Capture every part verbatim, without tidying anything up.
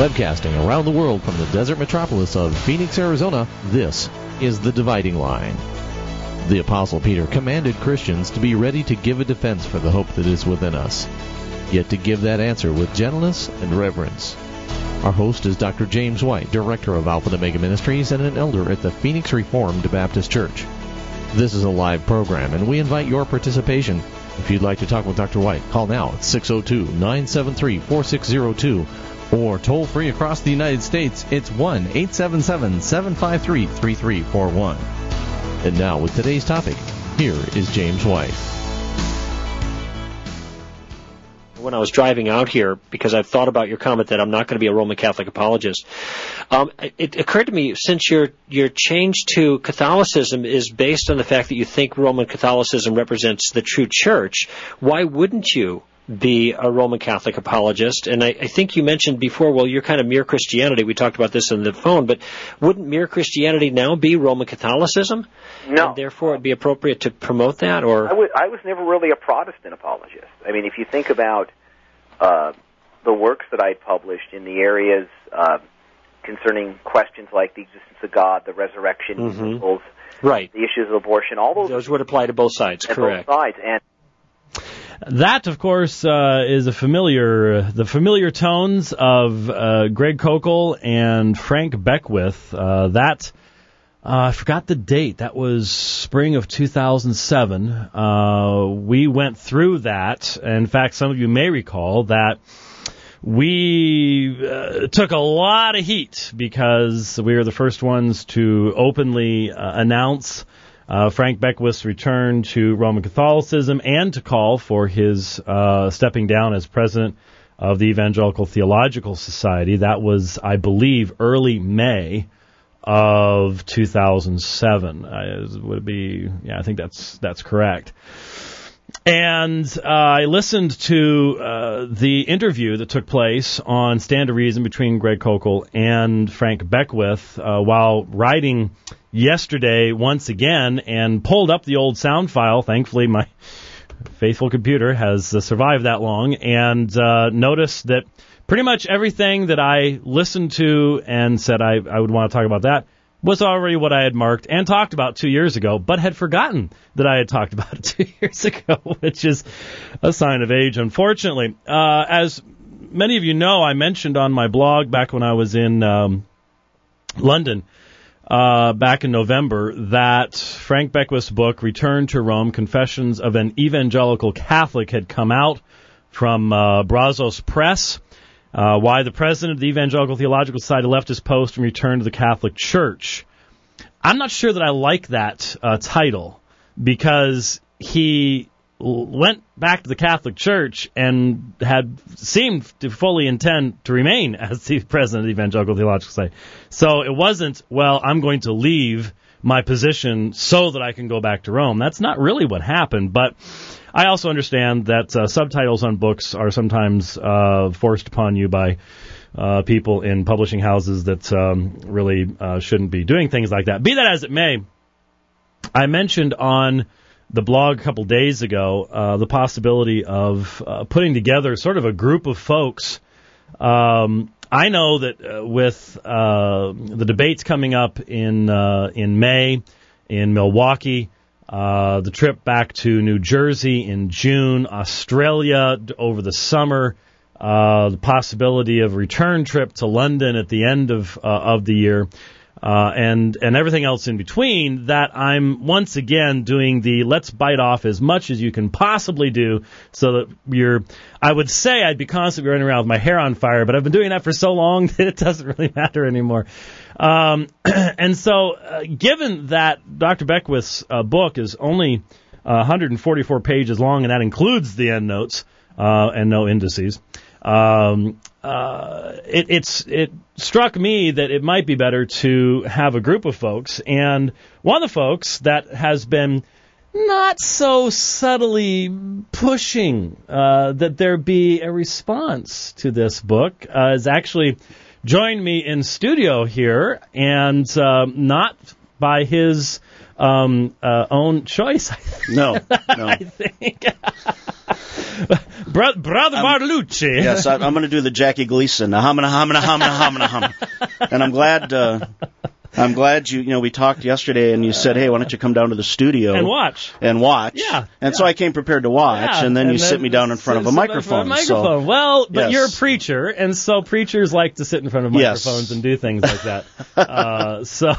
Webcasting around the world from the desert metropolis of Phoenix, Arizona, this is The Dividing Line. The Apostle Peter commanded Christians to be ready to give a defense for the hope that is within us, yet to give that answer with gentleness and reverence. Our host is Doctor James White, Director of Alpha and Omega Ministries and an elder at the Phoenix Reformed Baptist Church. This is a live program, and we invite your participation. If you'd like to talk with Doctor White, call now at six oh two, nine seven three, four six zero two, or toll free across the United States, it's one eight seven seven, seven five three, three three four one. And now, with today's topic, here is James White. When I was driving out here, because I've thought about your comment that I'm not going to be a Roman Catholic apologist, um, it occurred to me, since your your change to Catholicism is based on the fact that you think Roman Catholicism represents the true church, why wouldn't you be a Roman Catholic apologist? And I, I think you mentioned before, well, you're kind of mere Christianity. We talked about this on the phone, but wouldn't mere Christianity now be Roman Catholicism? No. And therefore, it'd be appropriate to promote that? Or I, w- I was never really a Protestant apologist. I mean, if you think about uh, the works that I published in the areas uh, concerning questions like the existence of God, the resurrection, mm-hmm. miracles, right. the issues of abortion, all those... Those would apply to both sides, correct. both sides, and That, of course, uh, is a familiar, the familiar tones of uh, Greg Koukl and Frank Beckwith. Uh, that, uh, I forgot the date. That was spring of two thousand seven. Uh, we went through that. In fact, some of you may recall that we uh, took a lot of heat because we were the first ones to openly uh, announce Uh, Frank Beckwith's return to Roman Catholicism and to call for his uh, stepping down as president of the Evangelical Theological Society. That was, I believe, early May of two thousand seven. Uh, would it be? Yeah, I think that's that's correct. And uh, I listened to uh, the interview that took place on Stand to Reason between Greg Koukl and Frank Beckwith uh, while riding yesterday once again, and pulled up the old sound file. Thankfully, my faithful computer has uh, survived that long, and uh, noticed that pretty much everything that I listened to and said I, I would want to talk about that was already what I had marked and talked about two years ago, but had forgotten that I had talked about it two years ago, which is a sign of age, unfortunately. Uh, as many of you know, I mentioned on my blog back when I was in um, London, Uh, back in November, that Frank Beckwith's book, Return to Rome, Confessions of an Evangelical Catholic, had come out from uh, Brazos Press, uh, why the president of the Evangelical Theological Society left his post and returned to the Catholic Church. I'm not sure that I like that uh, title, because he went back to the Catholic Church and had seemed to fully intend to remain as the president of the Evangelical Theological Society. So it wasn't, well, I'm going to leave my position so that I can go back to Rome. That's not really what happened, but I also understand that uh, subtitles on books are sometimes uh, forced upon you by uh, people in publishing houses that um, really uh, shouldn't be doing things like that. Be that as it may, I mentioned on the blog a couple days ago, uh, the possibility of uh, putting together sort of a group of folks. Um, I know that uh, with uh, the debates coming up in uh, in May in Milwaukee, uh, the trip back to New Jersey in June, Australia over the summer, uh, the possibility of a return trip to London at the end of uh, of the year, Uh, and, and everything else in between, that I'm once again doing the let's bite off as much as you can possibly do so that you're, I would say I'd be constantly running around with my hair on fire, but I've been doing that for so long that it doesn't really matter anymore. Um, and so, uh, given that Doctor Beckwith's uh, book is only uh, one hundred forty-four pages long, and that includes the endnotes uh, and no indices, um, Uh, it, it's it struck me that it might be better to have a group of folks, and one of the folks that has been not so subtly pushing uh, that there be a response to this book uh, has actually joined me in studio here, and uh, not by his um, uh, own choice. I think. No, no. I think. Bro- Brother um, Bartolucci. Yes, I, I'm going to do the Jackie Gleason. Humana, humana, humana, humana, hum. And I'm glad. Uh, I'm glad you. You know, we talked yesterday, and you said, "Hey, why don't you come down to the studio and watch and watch?" Yeah. And yeah. so I came prepared to watch, yeah, and then and you then sit me down in front of a microphone. A microphone. So, well, but yes. you're a preacher, and so preachers like to sit in front of microphones yes. and do things like that. uh, so.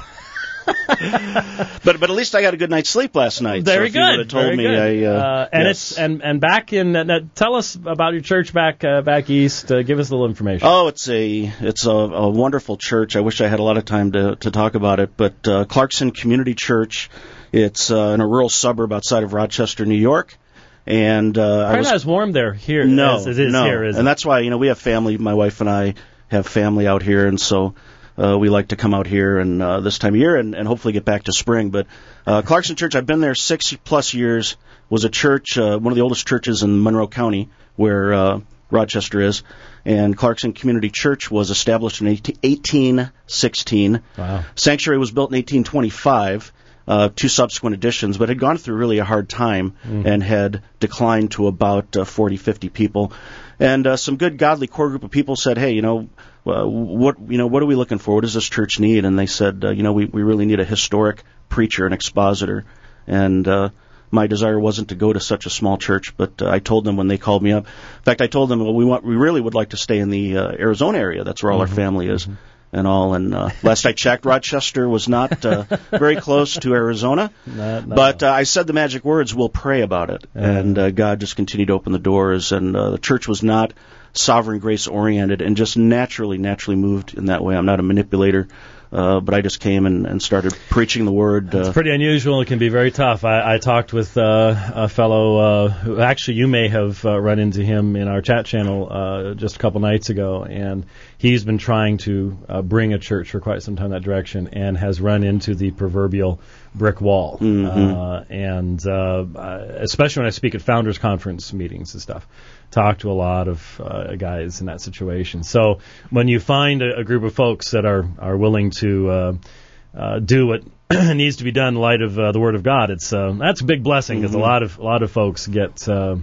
but but at least I got a good night's sleep last night. Very so good. You would have told Very me. good. I, uh, uh, and yes. it's and and back in. Uh, tell us about your church back uh, back east. Uh, give us a little information. Oh, it's a it's a, a wonderful church. I wish I had a lot of time to to talk about it. But uh, Clarkson Community Church. It's uh, in a rural suburb outside of Rochester, New York. And uh, Probably I was not as warm there here no, as it is no. here, is and it? that's why you know we have family. My wife and I have family out here, and so. Uh, we like to come out here and uh, this time of year and, and hopefully get back to spring. But uh, Clarkson Church, I've been there six plus years, was a church, uh, one of the oldest churches in Monroe County where uh, Rochester is. And Clarkson Community Church was established in eighteen sixteen. Wow. Sanctuary was built in eighteen twenty-five. Uh, two subsequent additions, but had gone through really a hard time mm. and had declined to about uh, forty, fifty people. And uh, some good godly core group of people said, hey, you know, uh, what you know, what are we looking for? What does this church need? And they said, uh, you know, we, we really need a historic preacher, an expositor. And uh, my desire wasn't to go to such a small church, but uh, I told them when they called me up. In fact, I told them, well, we want, we really would like to stay in the uh, Arizona area. That's where all mm-hmm. our family is. Mm-hmm. And all, and uh, last I checked, Rochester was not uh, very close to Arizona. Not, not but uh, I said the magic words, we'll pray about it. Yeah. And uh, God just continued to open the doors, and uh, the church was not sovereign grace oriented and just naturally, naturally moved in that way. I'm not a manipulator. Uh, but I just came and, and started preaching the word. Uh, it's pretty unusual. It can be very tough. I, I talked with uh, a fellow uh, who actually you may have uh, run into him in our chat channel uh, just a couple nights ago, and he's been trying to uh, bring a church for quite some time that direction and has run into the proverbial brick wall. Mm-hmm. Uh, and uh, especially when I speak at Founders Conference meetings and stuff. Talk to a lot of uh, guys in that situation. So when you find a, a group of folks that are, are willing to uh, uh, do what needs to be done in light of uh, the Word of God, it's uh, that's a big blessing because mm-hmm. a lot of a lot of folks get uh,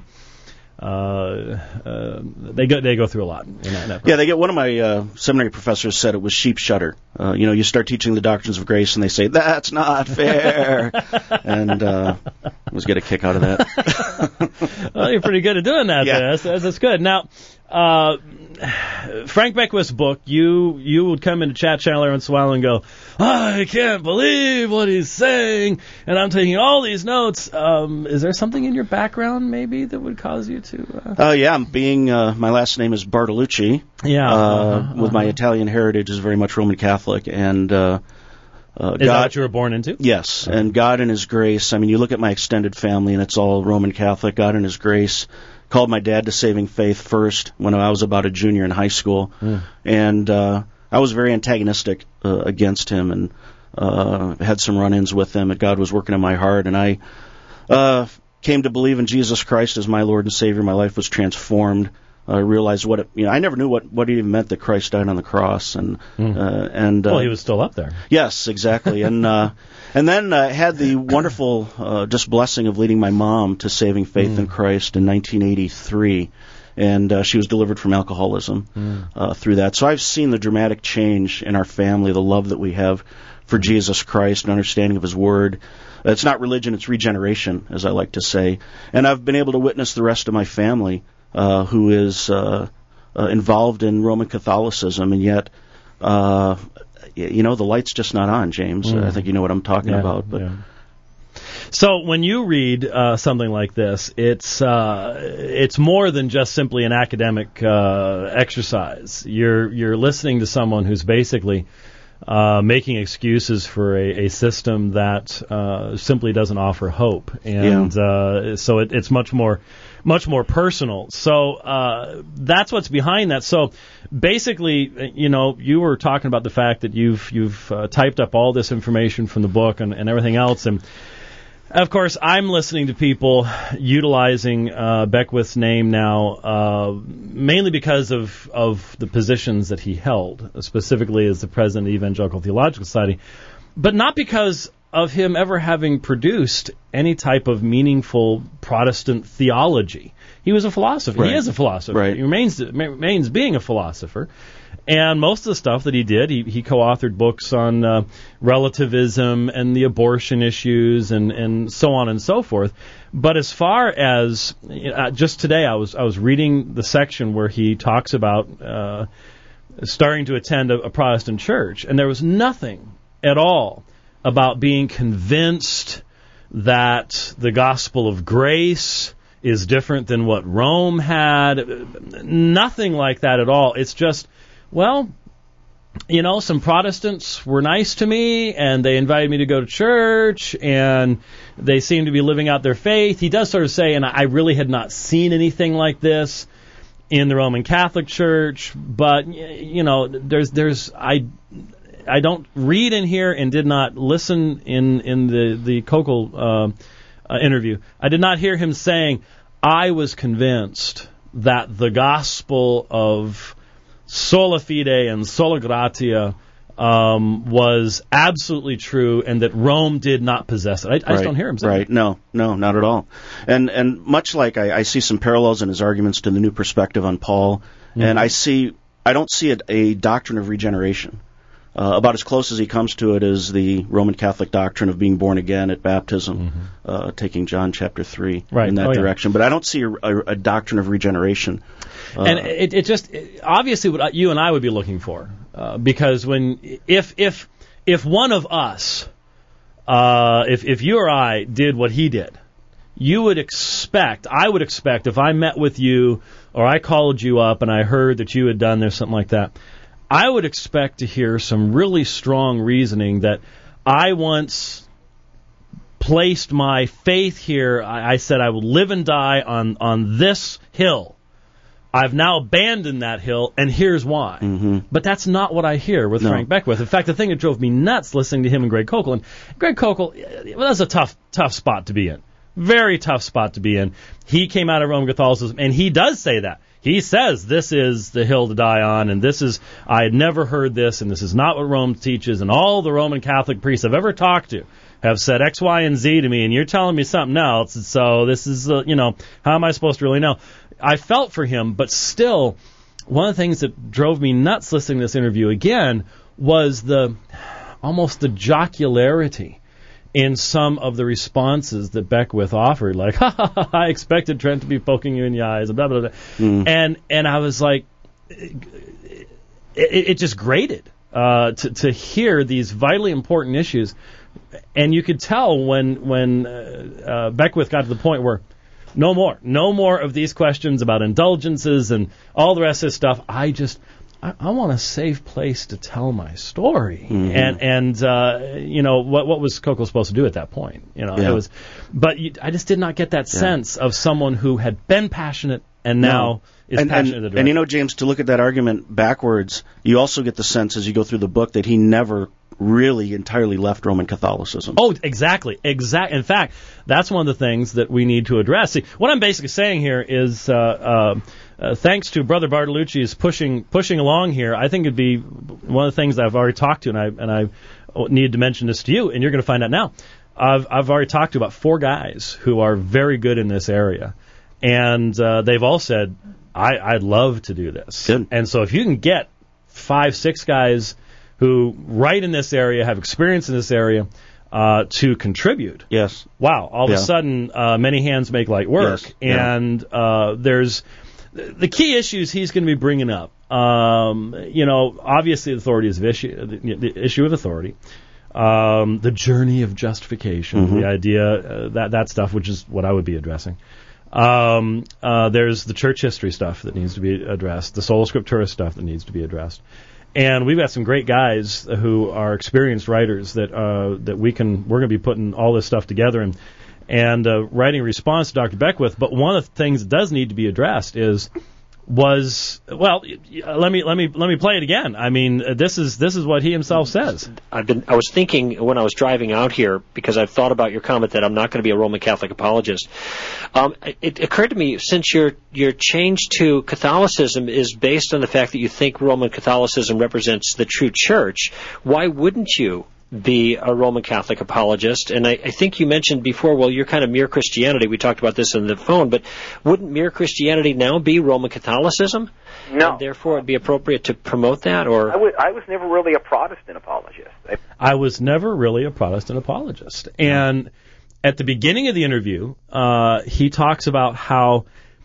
uh, uh, they go they go through a lot. In that, in that yeah, they get. One of my uh, seminary professors said it was sheep shudder. Uh, you know, you start teaching the doctrines of grace, and they say that's not fair, and uh, I was get a kick out of that. Well, you're pretty good at doing that. Yeah. That's, that's, that's good. Now, uh, Frank Beckwith's book, you you would come into chat channel every once in a while and go, I can't believe what he's saying, and I'm taking all these notes. Um, is there something in your background maybe that would cause you to? Uh... Uh, yeah, I'm being uh, my last name is Bartolucci. Yeah, uh, uh-huh, with uh-huh. my Italian heritage is very much Roman Catholic, and uh, uh, is God, that what you were born into? Yes, uh-huh. And God in His grace. I mean, you look at my extended family, and it's all Roman Catholic. God in His grace called my dad to saving faith first when I was about a junior in high school, mm. and uh, I was very antagonistic uh, against him, and uh, had some run-ins with him. And God was working in my heart, and I uh, came to believe in Jesus Christ as my Lord and Savior. My life was transformed. I realized what it, you know. I never knew what, what it even meant that Christ died on the cross, and mm. uh, and uh, well, He was still up there. Yes, exactly, and uh, and then uh, had the wonderful uh, just blessing of leading my mom to saving faith mm. in Christ in nineteen eighty-three, and uh, she was delivered from alcoholism mm. uh, through that. So I've seen the dramatic change in our family, the love that we have for Jesus Christ, an understanding of His Word. It's not religion; it's regeneration, as I like to say, and I've been able to witness the rest of my family. Uh, who is uh, uh, involved in Roman Catholicism, and yet, uh, you know, the light's just not on, James. Mm. I think you know what I'm talking yeah, about. But yeah. So when you read uh, something like this, it's uh, it's more than just simply an academic uh, exercise. You're you're listening to someone who's basically Uh, making excuses for a, a system that uh, simply doesn't offer hope, and yeah. uh, so it, it's much more, much more personal. So uh, that's what's behind that. So basically, you know, you were talking about the fact that you've you've uh, typed up all this information from the book and, and everything else, and of course, I'm listening to people utilizing uh, Beckwith's name now, uh, mainly because of, of the positions that he held, specifically as the president of the Evangelical Theological Society, but not because of him ever having produced any type of meaningful Protestant theology. He was a philosopher. Right. He is a philosopher. Right. He remains remains being a philosopher. And most of the stuff that he did, he, he co-authored books on uh, relativism and the abortion issues and, and so on and so forth. But as far as uh, just today, I was I was reading the section where he talks about uh, starting to attend a, a Protestant church, and there was nothing at all about being convinced that the gospel of grace is different than what Rome had. Nothing like that at all. It's just, well, you know, some Protestants were nice to me, and they invited me to go to church, and they seem to be living out their faith. He does sort of say, and I really had not seen anything like this in the Roman Catholic Church, but, you know, there's, there's, I, I don't read in here and did not listen in, in the, the Kokel, uh, uh, interview. I did not hear him saying, I was convinced that the gospel of sola fide and sola gratia um, was absolutely true, and that Rome did not possess it. I, I just right, don't hear him say right. that. No, no, not at all. And and much like I, I see some parallels in his arguments to the New Perspective on Paul, mm-hmm. and I see I don't see it a doctrine of regeneration. Uh, about as close as he comes to it is the Roman Catholic doctrine of being born again at baptism, mm-hmm. uh, taking John chapter three right. in that oh, direction. Yeah. But I don't see a, a, a doctrine of regeneration. Uh, and it, it just it, obviously what you and I would be looking for, uh, because when if if if one of us, uh, if if you or I did what he did, you would expect, I would expect, if I met with you or I called you up and I heard that you had done this, something like that, I would expect to hear some really strong reasoning that I once placed my faith here. I, I said I would live and die on, on this hill. I've now abandoned that hill, and here's why. Mm-hmm. But that's not what I hear with no. Frank Beckwith. In fact, the thing that drove me nuts listening to him and Greg Kokel, and Greg Kokel, well, that's a tough, tough spot to be in. Very tough spot to be in. He came out of Roman Catholicism, and he does say that. He says this is the hill to die on, and this is, I had never heard this, and this is not what Rome teaches, and all the Roman Catholic priests I've ever talked to have said X, Y, and Z to me, and you're telling me something else, and so this is, uh, you know, how am I supposed to really know? I felt for him, but still, one of the things that drove me nuts listening to this interview again was the, almost the jocularity in some of the responses that Beckwith offered, like, ha, ha, ha, I expected Trent to be poking you in the eyes, blah, blah, blah. Mm. And and I was like, it, it just grated uh, to, to hear these vitally important issues. And you could tell when, when uh, uh, Beckwith got to the point where, no more, no more of these questions about indulgences and all the rest of this stuff. I just... I, I want a safe place to tell my story, mm-hmm. and and uh, you know what what was Kokel supposed to do at that point? You know, yeah. it was, but you, I just did not get that yeah. sense of someone who had been passionate and now no. is and, passionate. And, and you know, James, to look at that argument backwards, you also get the sense as you go through the book that he never really entirely left Roman Catholicism. Oh, exactly, exact. In fact, that's one of the things that we need to address. See, what I'm basically saying here is. Uh, uh, Uh, thanks to Brother Bartolucci's pushing pushing along here, I think it'd be one of the things that I've already talked to, and I and I needed to mention this to you, and you're going to find out now. I've I've already talked to about four guys who are very good in this area, and uh, they've all said, I, I'd love to do this. Good. And so if you can get five, six guys who right in this area, have experience in this area, uh, to contribute. Yes. Wow, all yeah. of a sudden, uh, many hands make light work, yes. and yeah. uh, there's... The key issues he's going to be bringing up, um, you know, obviously authority is the issue, the, the issue of authority, um, the journey of justification, mm-hmm. the idea, uh, that that stuff, which is what I would be addressing. Um, uh, there's the church history stuff that needs to be addressed, the sola scriptura stuff that needs to be addressed. And we've got some great guys who are experienced writers that uh, that we can, we're going to be putting all this stuff together and and uh, writing a response to Doctor Beckwith. But one of the things that does need to be addressed is was well. Let me let me let me play it again. I mean, this is this is what he himself says. I've been I was thinking when I was driving out here, because I've thought about your comment that I'm not going to be a Roman Catholic apologist. Um, it occurred to me, since your your change to Catholicism is based on the fact that you think Roman Catholicism represents the true church, why wouldn't you be a Roman Catholic apologist. And I, I think you mentioned before, well, you're kind of mere Christianity. We talked about this on the phone, but wouldn't mere Christianity now be Roman Catholicism? No. And therefore, it'd be appropriate to promote that? Or I, w- I was never really a Protestant apologist. I, I was never really a Protestant apologist. And at the beginning of the interview, uh, he talks about how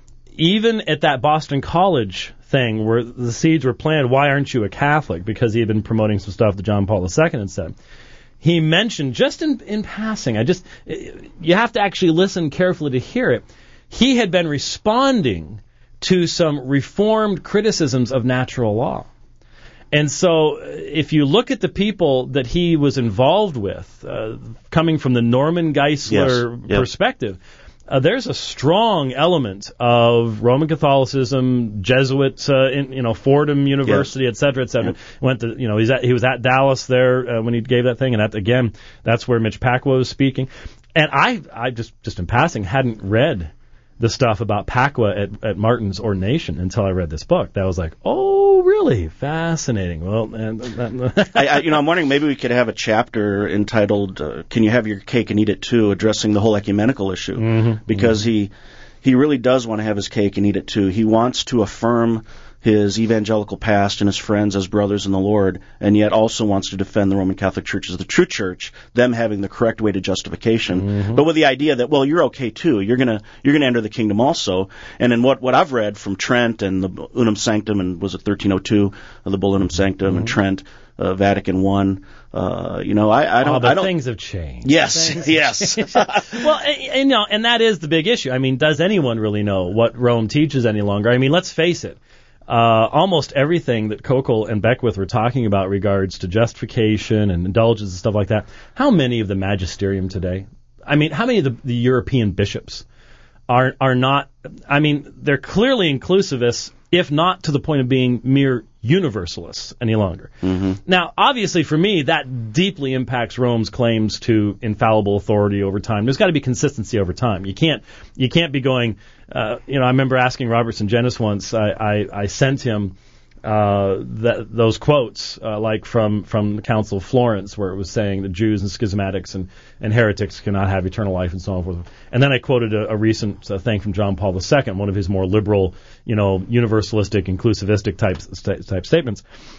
even at that Boston College thing where the seeds were planted, why aren't you a Catholic? Because he had been promoting some stuff that John Paul the Second had said. He mentioned, just in, in passing, I just, you have to actually listen carefully to hear it. He had been responding to some reformed criticisms of natural law. And so if you look at the people that he was involved with, uh, coming from the Norman Geisler yes. yep. perspective, Uh, there's a strong element of Roman Catholicism, Jesuit, uh, in, you know, Fordham University, yes. et cetera, et cetera. Yep. Went to, you know, he's at, he was at Dallas there uh, when he gave that thing, and that again, that's where Mitch Pacwa was speaking. And I, I just, just in passing, hadn't read the stuff about Pacwa at, at Martin's ordination until I read this book. That was like, oh, really? Fascinating. Well, and that, I, I, you know, I'm wondering maybe we could have a chapter entitled uh, "Can You Have Your Cake and Eat It Too?" addressing the whole ecumenical issue, mm-hmm. because mm-hmm. he he really does want to have his cake and eat it too. He wants to affirm his evangelical past and his friends as brothers in the Lord, and yet also wants to defend the Roman Catholic Church as the true church, them having the correct way to justification, mm-hmm. but with the idea that, well, you're okay too. You're gonna you're gonna enter the kingdom also. And in what what I've read from Trent and the Unum Sanctum, and was it thirteen oh two, uh, the Bull Unum Sanctum, mm-hmm. and Trent, uh, Vatican One. Uh, you know, I, I don't. Oh, but I don't, things have changed. Yes, things yes. Well, and, and, you know, and that is the big issue. I mean, does anyone really know what Rome teaches any longer? I mean, let's face it. Uh, almost everything that Kokel and Beckwith were talking about regards to justification and indulgence and stuff like that, how many of the magisterium today, I mean, how many of the, the European bishops are are not, I mean, they're clearly inclusivists, if not to the point of being mere universalists any longer. Mm-hmm. Now, obviously for me, that deeply impacts Rome's claims to infallible authority over time. There's got to be consistency over time. You can't you can't be going, uh, you know, I remember asking Robertson Genis once, I, I, I sent him uh, that, those quotes, uh, like from, from the Council of Florence, where it was saying that Jews and schismatics and, and heretics cannot have eternal life and so on and forth. And then I quoted a, a recent uh, thing from John Paul the Second, one of his more liberal, you know, universalistic, inclusivistic type, st- type statements.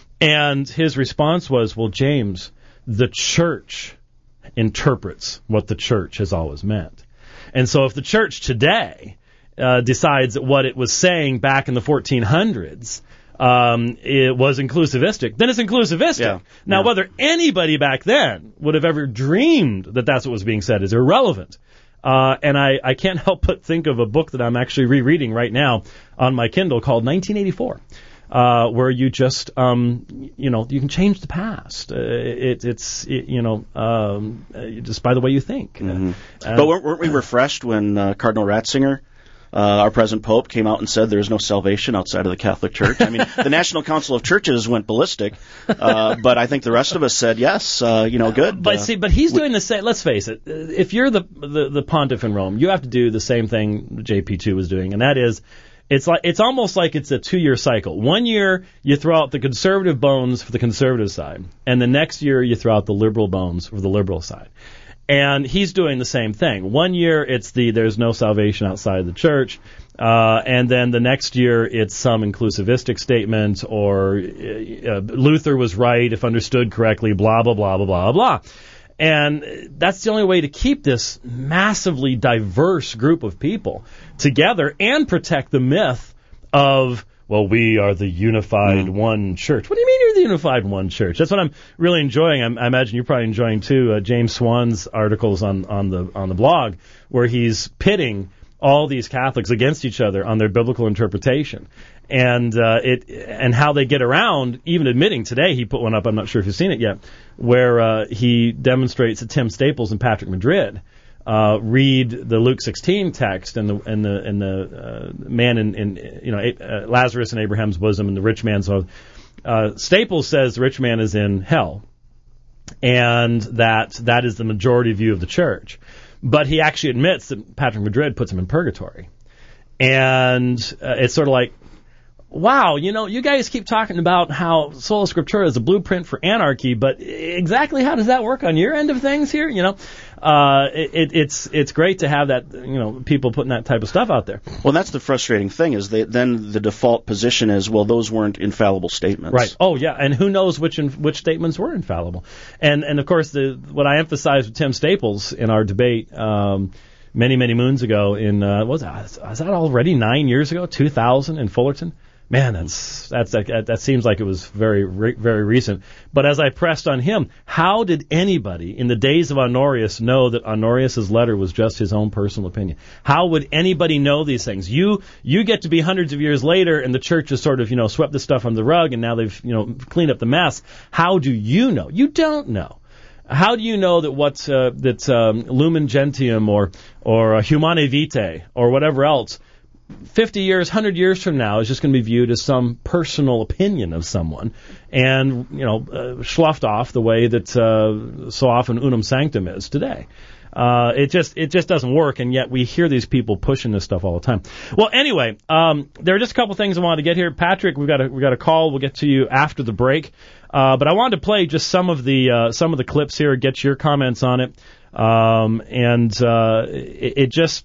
And his response was, well, James, the church interprets what the church has always meant. And so if the church today uh, decides that what it was saying back in the fourteen hundreds Um, it was inclusivistic, then it's inclusivistic. Yeah, now, yeah. whether anybody back then would have ever dreamed that that's what was being said is irrelevant. Uh, and I, I can't help but think of a book that I'm actually rereading right now on my Kindle called nineteen eighty-four, uh, where you just, um, you know, you can change the past. Uh, it, it's, it, you know, um, just by the way you think. Mm-hmm. Uh, but weren't, weren't we refreshed when uh, Cardinal Ratzinger, Uh, our present Pope, came out and said there is no salvation outside of the Catholic Church? I mean, the National Council of Churches went ballistic, uh, but I think the rest of us said, yes, uh, you know, good. But uh, see, but he's doing the same. Let's face it. If you're the, the the pontiff in Rome, you have to do the same thing J P two was doing, and that is, it's like it's almost like it's a two-year cycle. One year you throw out the conservative bones for the conservative side, and the next year you throw out the liberal bones for the liberal side. And he's doing the same thing. One year it's the there's no salvation outside of the church, uh, and then the next year it's some inclusivistic statement, or uh, Luther was right if understood correctly, blah, blah, blah, blah, blah, blah. And that's the only way to keep this massively diverse group of people together and protect the myth of, well, we are the unified mm. one church. What do you mean you're the unified one church? That's what I'm really enjoying. I'm, I imagine you're probably enjoying too uh, James Swan's articles on, on the on the blog, where he's pitting all these Catholics against each other on their biblical interpretation, and uh, it and how they get around even admitting. Today he put one up. I'm not sure if you've seen it yet, where uh, he demonstrates that Tim Staples and Patrick Madrid Uh, read the Luke sixteen text and the and the and the uh, man in, in you know uh, Lazarus in Abraham's bosom and the rich man. So uh, Staples says the rich man is in hell, and that that is the majority view of the church. But he actually admits that Patrick Madrid puts him in purgatory, and uh, it's sort of like, wow, you know, you guys keep talking about how Sola Scriptura is a blueprint for anarchy, but exactly how does that work on your end of things here? You know, uh, it, it's it's great to have that, you know, people putting that type of stuff out there. Well, that's the frustrating thing is that then the default position is, well, those weren't infallible statements. Right. Oh, yeah, and who knows which in, which statements were infallible? And and of course, the what I emphasized with Tim Staples in our debate um, many many moons ago in uh, was that was that already nine years ago, two thousand in Fullerton. Man, that's that's that, that seems like it was very very recent. But as I pressed on him, how did anybody in the days of Honorius know that Honorius's letter was just his own personal opinion? How would anybody know these things? You you get to be hundreds of years later, and the church has sort of you know swept this stuff under the rug, and now they've you know cleaned up the mess. How do you know? You don't know. How do you know that what uh, that um, Lumen Gentium or or uh, Humane Vitae or whatever else fifty years, one hundred years from now is just going to be viewed as some personal opinion of someone and, you know, uh, sloughed off the way that uh, so often unum sanctum is today. Uh, it just it just doesn't work, and yet we hear these people pushing this stuff all the time. Well, anyway, um, there are just a couple things I wanted to get here. Patrick, we've got a, we've got a call. We'll get to you after the break. Uh, but I wanted to play just some of the uh, some of the clips here, get your comments on it. Um, and uh, it, it just...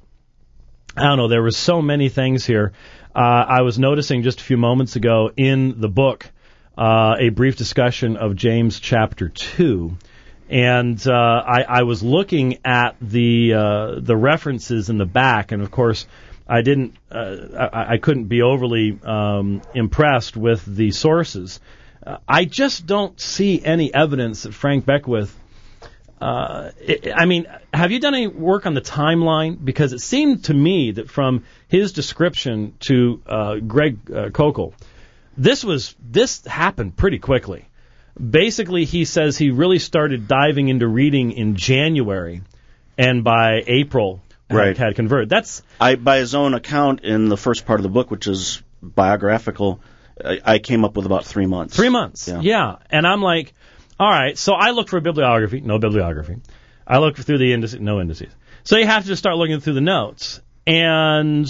I don't know, there were so many things here. Uh, I was noticing just a few moments ago in the book uh, a brief discussion of James chapter two. And uh, I, I was looking at the uh, the references in the back, and of course I didn't, uh, I, I couldn't be overly um, impressed with the sources. Uh, I just don't see any evidence that Frank Beckwith Uh, it, I mean, have you done any work on the timeline? Because it seemed to me that from his description to uh, Greg uh, Koukl, this was this happened pretty quickly. Basically, he says he really started diving into reading in January, and by April right. had, had converted. That's I, by his own account in the first part of the book, which is biographical, I, I came up with about three months. Three months, yeah. yeah. And I'm like, all right, so I look for a bibliography, no bibliography. I look through the indices, no indices. So you have to just start looking through the notes. And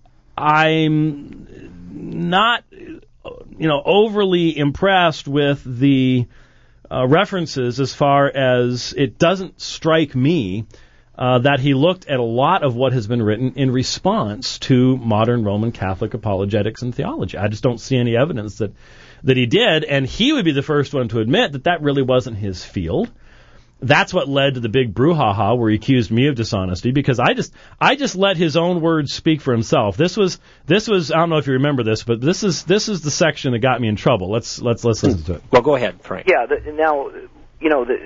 I'm not, you know, overly impressed with the uh, references as far as it doesn't strike me uh, that he looked at a lot of what has been written in response to modern Roman Catholic apologetics and theology. I just don't see any evidence that that he did, and he would be the first one to admit that that really wasn't his field. That's what led to the big brouhaha where he accused me of dishonesty, because I just I just let his own words speak for himself. This was this was I don't know if you remember this, but this is this is the section that got me in trouble. Let's let's let's listen to it. Well, go ahead, Frank. Yeah. The, now, you know, the,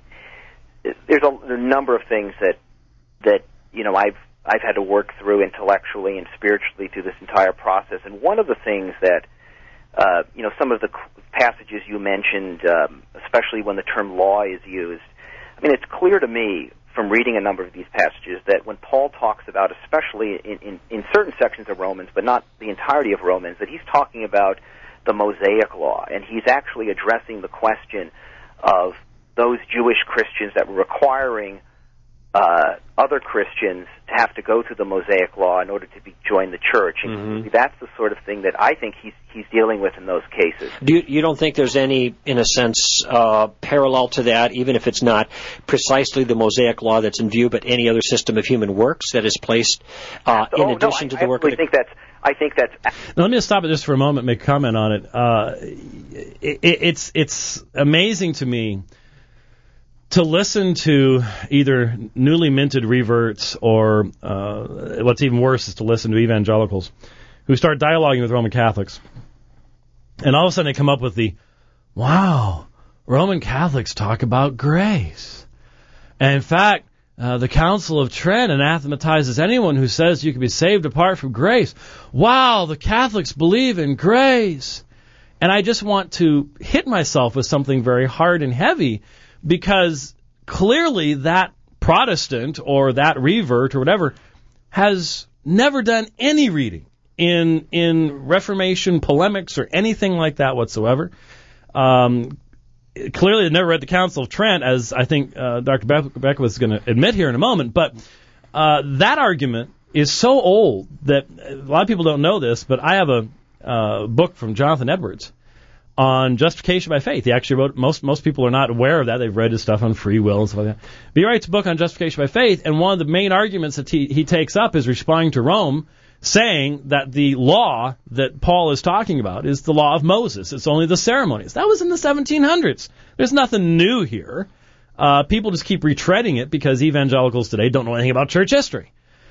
there's a, a number of things that that you know I've I've had to work through intellectually and spiritually through this entire process, and one of the things that Uh, you know, some of the passages you mentioned, um, especially when the term law is used. I mean, it's clear to me from reading a number of these passages that when Paul talks about, especially in, in, in certain sections of Romans, but not the entirety of Romans, that he's talking about the Mosaic law, and he's actually addressing the question of those Jewish Christians that were requiring Uh, other Christians to have to go through the Mosaic law in order to be join the church. And mm-hmm. that's the sort of thing that I think he's he's dealing with in those cases. Do you, you don't think there's any, in a sense, uh, parallel to that, even if it's not precisely the Mosaic law that's in view, but any other system of human works that is placed uh, in oh, addition no, I, to the I work of the... think that's I think that's. Now, let me just stop it just for a moment and make a comment on it. Uh, it it's it's amazing to me to listen to either newly minted reverts or uh, what's even worse is to listen to evangelicals who start dialoguing with Roman Catholics. And all of a sudden they come up with the, wow, Roman Catholics talk about grace. And in fact, uh, the Council of Trent anathematizes anyone who says you can be saved apart from grace. Wow, the Catholics believe in grace. And I just want to hit myself with something very hard and heavy, because clearly that Protestant or that revert or whatever has never done any reading in in Reformation polemics or anything like that whatsoever. Um, clearly they've never read the Council of Trent, as I think uh, Doctor Beckwith is going to admit here in a moment. But uh, that argument is so old that a lot of people don't know this, but I have a uh, book from Jonathan Edwards on justification by faith. He actually wrote, most most people are not aware of that. They've read his stuff on free will and stuff like that. But he writes a book on justification by faith, and one of the main arguments that he, he takes up is responding to Rome, saying that the law that Paul is talking about is the law of Moses. It's only the ceremonies. That was in the seventeen hundreds. There's nothing new here. Uh, people just keep retreading it because evangelicals today don't know anything about church history.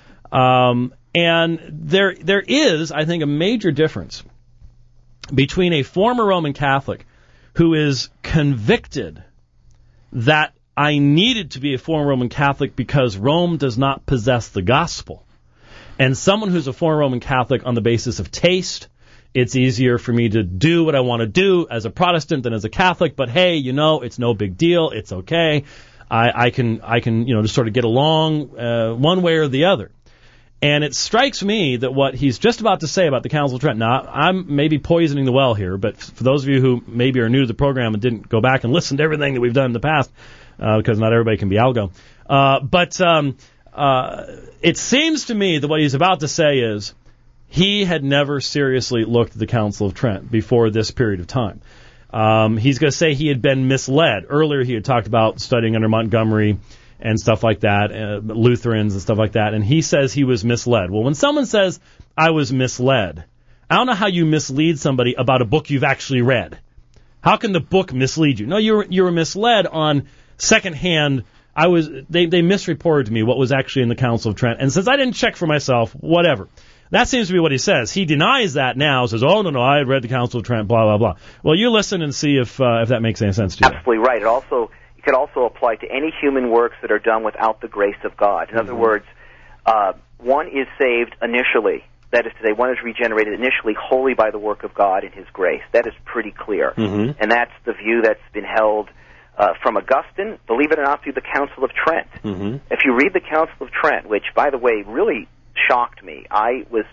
Um, and there there is, I think, a major difference between a former Roman Catholic who is convicted that I needed to be a former Roman Catholic because Rome does not possess the gospel, and someone who's a former Roman Catholic on the basis of taste. It's easier for me to do what I want to do as a Protestant than as a Catholic, but hey, you know, it's no big deal. It's okay. I, I can, I can, you know, just sort of get along uh, one way or the other. And it strikes me that what he's just about to say about the Council of Trent, now I'm maybe poisoning the well here, but for those of you who maybe are new to the program and didn't go back and listen to everything that we've done in the past, uh, because not everybody can be algo, uh, but um, uh, it seems to me that what he's about to say is he had never seriously looked at the Council of Trent before this period of time. Um, he's going to say he had been misled. Earlier he had talked about studying under Montgomery and stuff like that, uh, Lutherans and stuff like that, and he says he was misled. Well, when someone says, I was misled, I don't know how you mislead somebody about a book you've actually read. How can the book mislead you? No, you were, you were misled on secondhand. I was, they, they misreported to me what was actually in the Council of Trent, and since I didn't check for myself, whatever. That seems to be what he says. He denies that now, says, oh, no, no, I had read the Council of Trent, blah, blah, blah. Well, you listen and see if uh, if that makes any sense to you. Absolutely right. It also it could also apply to any human works that are done without the grace of God. In mm-hmm. other words, uh, one is saved initially. That is to say, one is regenerated initially wholly by the work of God and His grace. That is pretty clear. Mm-hmm. And that's the view that's been held uh, from Augustine, believe it or not, through the Council of Trent. Mm-hmm. If you read the Council of Trent, which, by the way, really shocked me. I was,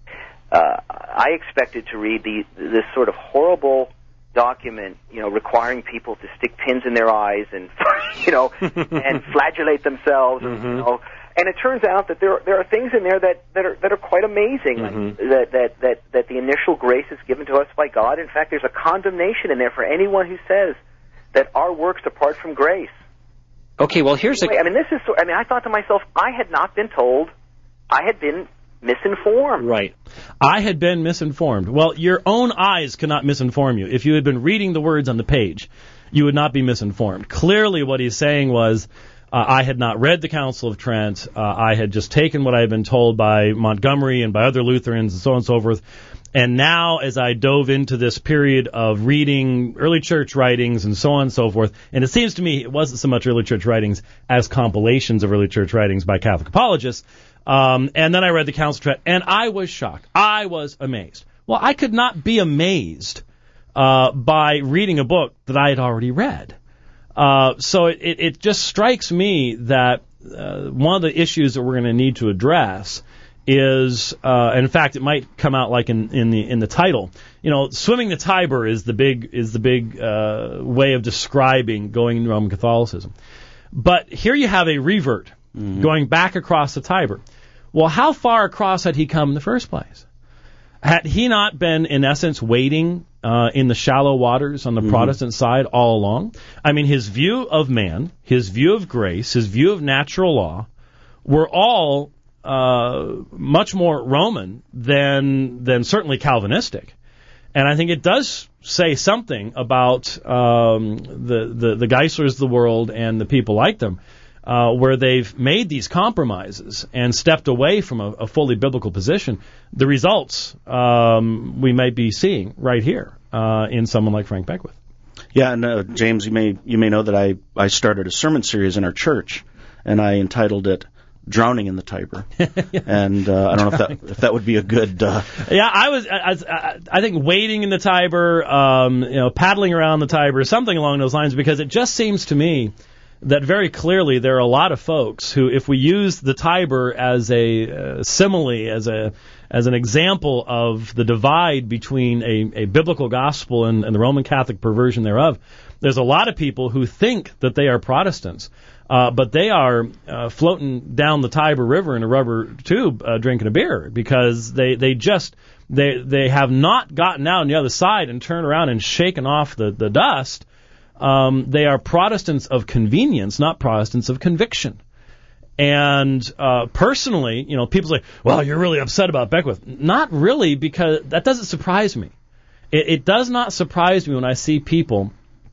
uh, I expected to read the this sort of horrible document, you know, requiring people to stick pins in their eyes and, you know, and flagellate themselves, mm-hmm. you know. And it turns out that there there are things in there that, that are that are quite amazing. Mm-hmm. That, that that that the initial grace is given to us by God. In fact, there's a condemnation in there for anyone who says that our works apart from grace. Okay, well here's anyway, a. I mean, this is. I mean, I thought to myself, I had not been told. I had been misinformed. Right. I had been misinformed. Well, your own eyes cannot misinform you. If you had been reading the words on the page, you would not be misinformed. Clearly what he's saying was, uh, I had not read the Council of Trent. Uh, I had just taken what I had been told by Montgomery and by other Lutherans and so on and so forth. And now, as I dove into this period of reading early church writings and so on and so forth, and it seems to me it wasn't so much early church writings as compilations of early church writings by Catholic apologists, Um, and then I read the Council of Trent, and I was shocked. I was amazed. Well, I could not be amazed uh, by reading a book that I had already read. Uh, so it, it, it just strikes me that uh, one of the issues that we're going to need to address is, uh, and in fact, it might come out like in, in the in the title. You know, swimming the Tiber is the big is the big uh, way of describing going into Roman Catholicism. But here you have a revert mm-hmm. going back across the Tiber. Well, how far across had he come in the first place? Had he not been, in essence, waiting uh, in the shallow waters on the mm-hmm. Protestant side all along? I mean, his view of man, his view of grace, his view of natural law were all uh, much more Roman than than certainly Calvinistic. And I think it does say something about um, the, the, the Geislers of the world and the people like them, Uh, where they've made these compromises and stepped away from a, a fully biblical position. The results um, we might be seeing right here uh, in someone like Frank Beckwith. Yeah, and uh, James, you may you may know that I, I started a sermon series in our church, and I entitled it "Drowning in the Tiber." And uh, I don't know if that if that would be a good. Uh... Yeah, I was I, I, I think wading in the Tiber, um, you know, paddling around the Tiber, something along those lines, because it just seems to me that very clearly there are a lot of folks who, if we use the Tiber as a uh, simile, as a as an example of the divide between a, a biblical gospel and, and the Roman Catholic perversion thereof, there's a lot of people who think that they are Protestants, uh, but they are uh, floating down the Tiber River in a rubber tube uh, drinking a beer, because they, they just they they have not gotten out on the other side and turned around and shaken off the, the dust. Um, they are Protestants of convenience, not Protestants of conviction. And uh, personally, you know, people say, well, you're really upset about Beckwith. Not really, because that doesn't surprise me. It, it does not surprise me when I see people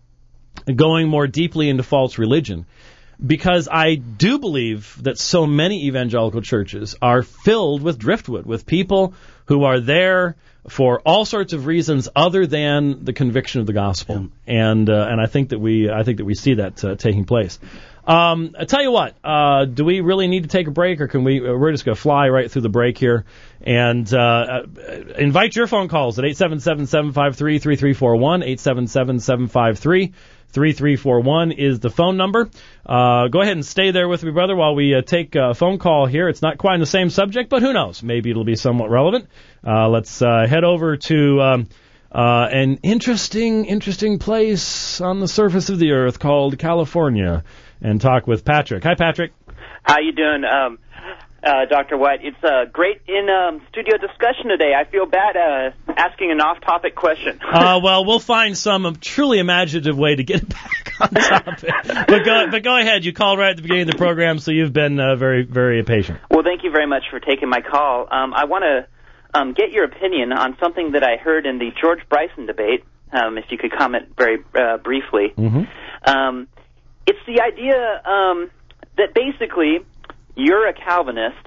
going more deeply into false religion, because I do believe that so many evangelical churches are filled with driftwood, with people who are there for all sorts of reasons other than the conviction of the gospel. Yeah. And uh, and I think that we I think that we see that uh, taking place. Um, I tell you what, uh, do we really need to take a break, or can we? We're just going to fly right through the break here, and uh, invite your phone calls at eight seven seven, seven five three, three three four one. eight seven seven, seven five three, three three four one is the phone number. Uh, go ahead and stay there with me, brother, while we uh, take a phone call here. It's not quite on the same subject, but who knows? Maybe it'll be somewhat relevant. Uh, let's uh, head over to um, uh, an interesting, interesting place on the surface of the earth called California, and talk with Patrick. Hi, Patrick. How you doing, um, uh, Doctor White? It's a great in um, studio discussion today. I feel bad uh, asking an off-topic question. uh, well, we'll find some truly imaginative way to get back on topic. but go, but go ahead. You called right at the beginning of the program, so you've been uh, very, very patient. Well, thank you very much for taking my call. Um, I want to um, get your opinion on something that I heard in the George Bryson debate. Um, if you could comment very uh, briefly. Mm-hmm. Um, It's the idea um, that basically you're a Calvinist,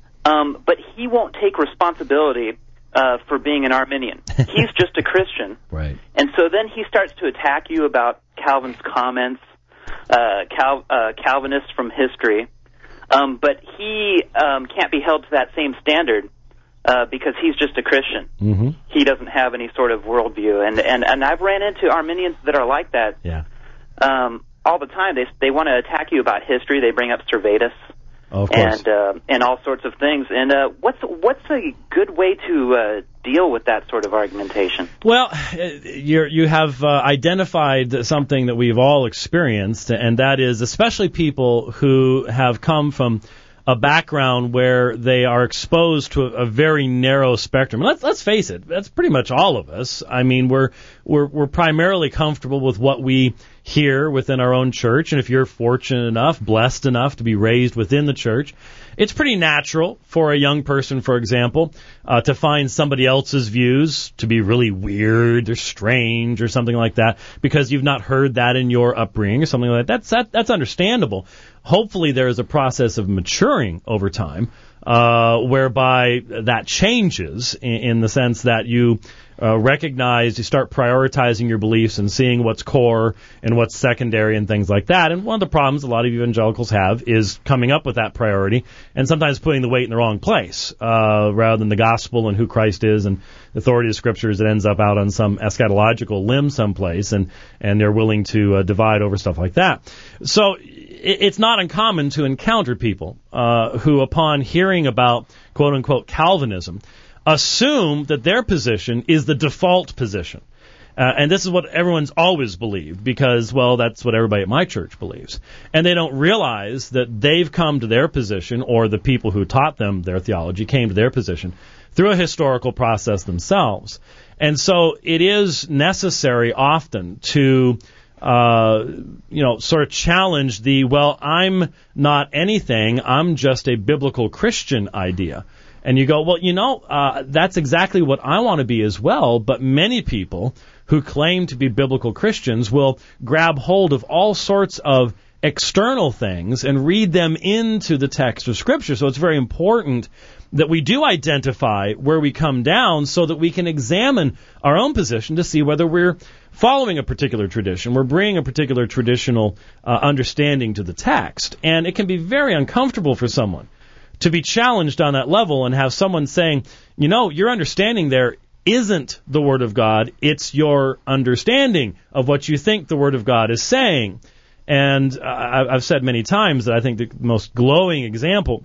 um, but he won't take responsibility uh, for being an Arminian. He's just a Christian. Right. And so then he starts to attack you about Calvin's comments, uh, Cal- uh, Calvinists from history, um, but he um, can't be held to that same standard uh, because he's just a Christian. Mm-hmm. He doesn't have any sort of worldview. And, and, and I've ran into Arminians that are like that. Yeah. Um, all the time. They they want to attack you about history. They bring up Servetus oh, of course. and uh, and all sorts of things. And uh, what's what's a good way to uh, deal with that sort of argumentation? Well, you you have uh, identified something that we've all experienced, and that is especially people who have come from a background where they are exposed to a, a very narrow spectrum. Let's let's face it, that's pretty much all of us. I mean, we're we're we're primarily comfortable with what we hear within our own church, and if you're fortunate enough, blessed enough to be raised within the church, it's pretty natural for a young person, for example, uh, to find somebody else's views to be really weird or strange or something like that, because you've not heard that in your upbringing or something like that. That's that, that's understandable. Hopefully there is a process of maturing over time, uh, whereby that changes in, in the sense that you uh, recognize, you start prioritizing your beliefs and seeing what's core and what's secondary and things like that. And one of the problems a lot of evangelicals have is coming up with that priority and sometimes putting the weight in the wrong place, uh, rather than the gospel and who Christ is and the authority of scriptures. It ends up out on some eschatological limb someplace, and, and they're willing to uh, divide over stuff like that. So it's not uncommon to encounter people uh, who, upon hearing about quote-unquote Calvinism, assume that their position is the default position. Uh, and this is what everyone's always believed because, well, that's what everybody at my church believes. And they don't realize that they've come to their position, or the people who taught them their theology came to their position, through a historical process themselves. And so it is necessary often to Uh, you know, sort of challenge the, well, I'm not anything, I'm just a biblical Christian idea. And you go, well, you know, uh, that's exactly what I want to be as well, but many people who claim to be biblical Christians will grab hold of all sorts of external things and read them into the text of Scripture. So it's very important that we do identify where we come down so that we can examine our own position to see whether we're following a particular tradition, we're bringing a particular traditional uh, understanding to the text. And it can be very uncomfortable for someone to be challenged on that level and have someone saying, you know, your understanding there isn't the Word of God, it's your understanding of what you think the Word of God is saying. And uh, I've said many times that I think the most glowing example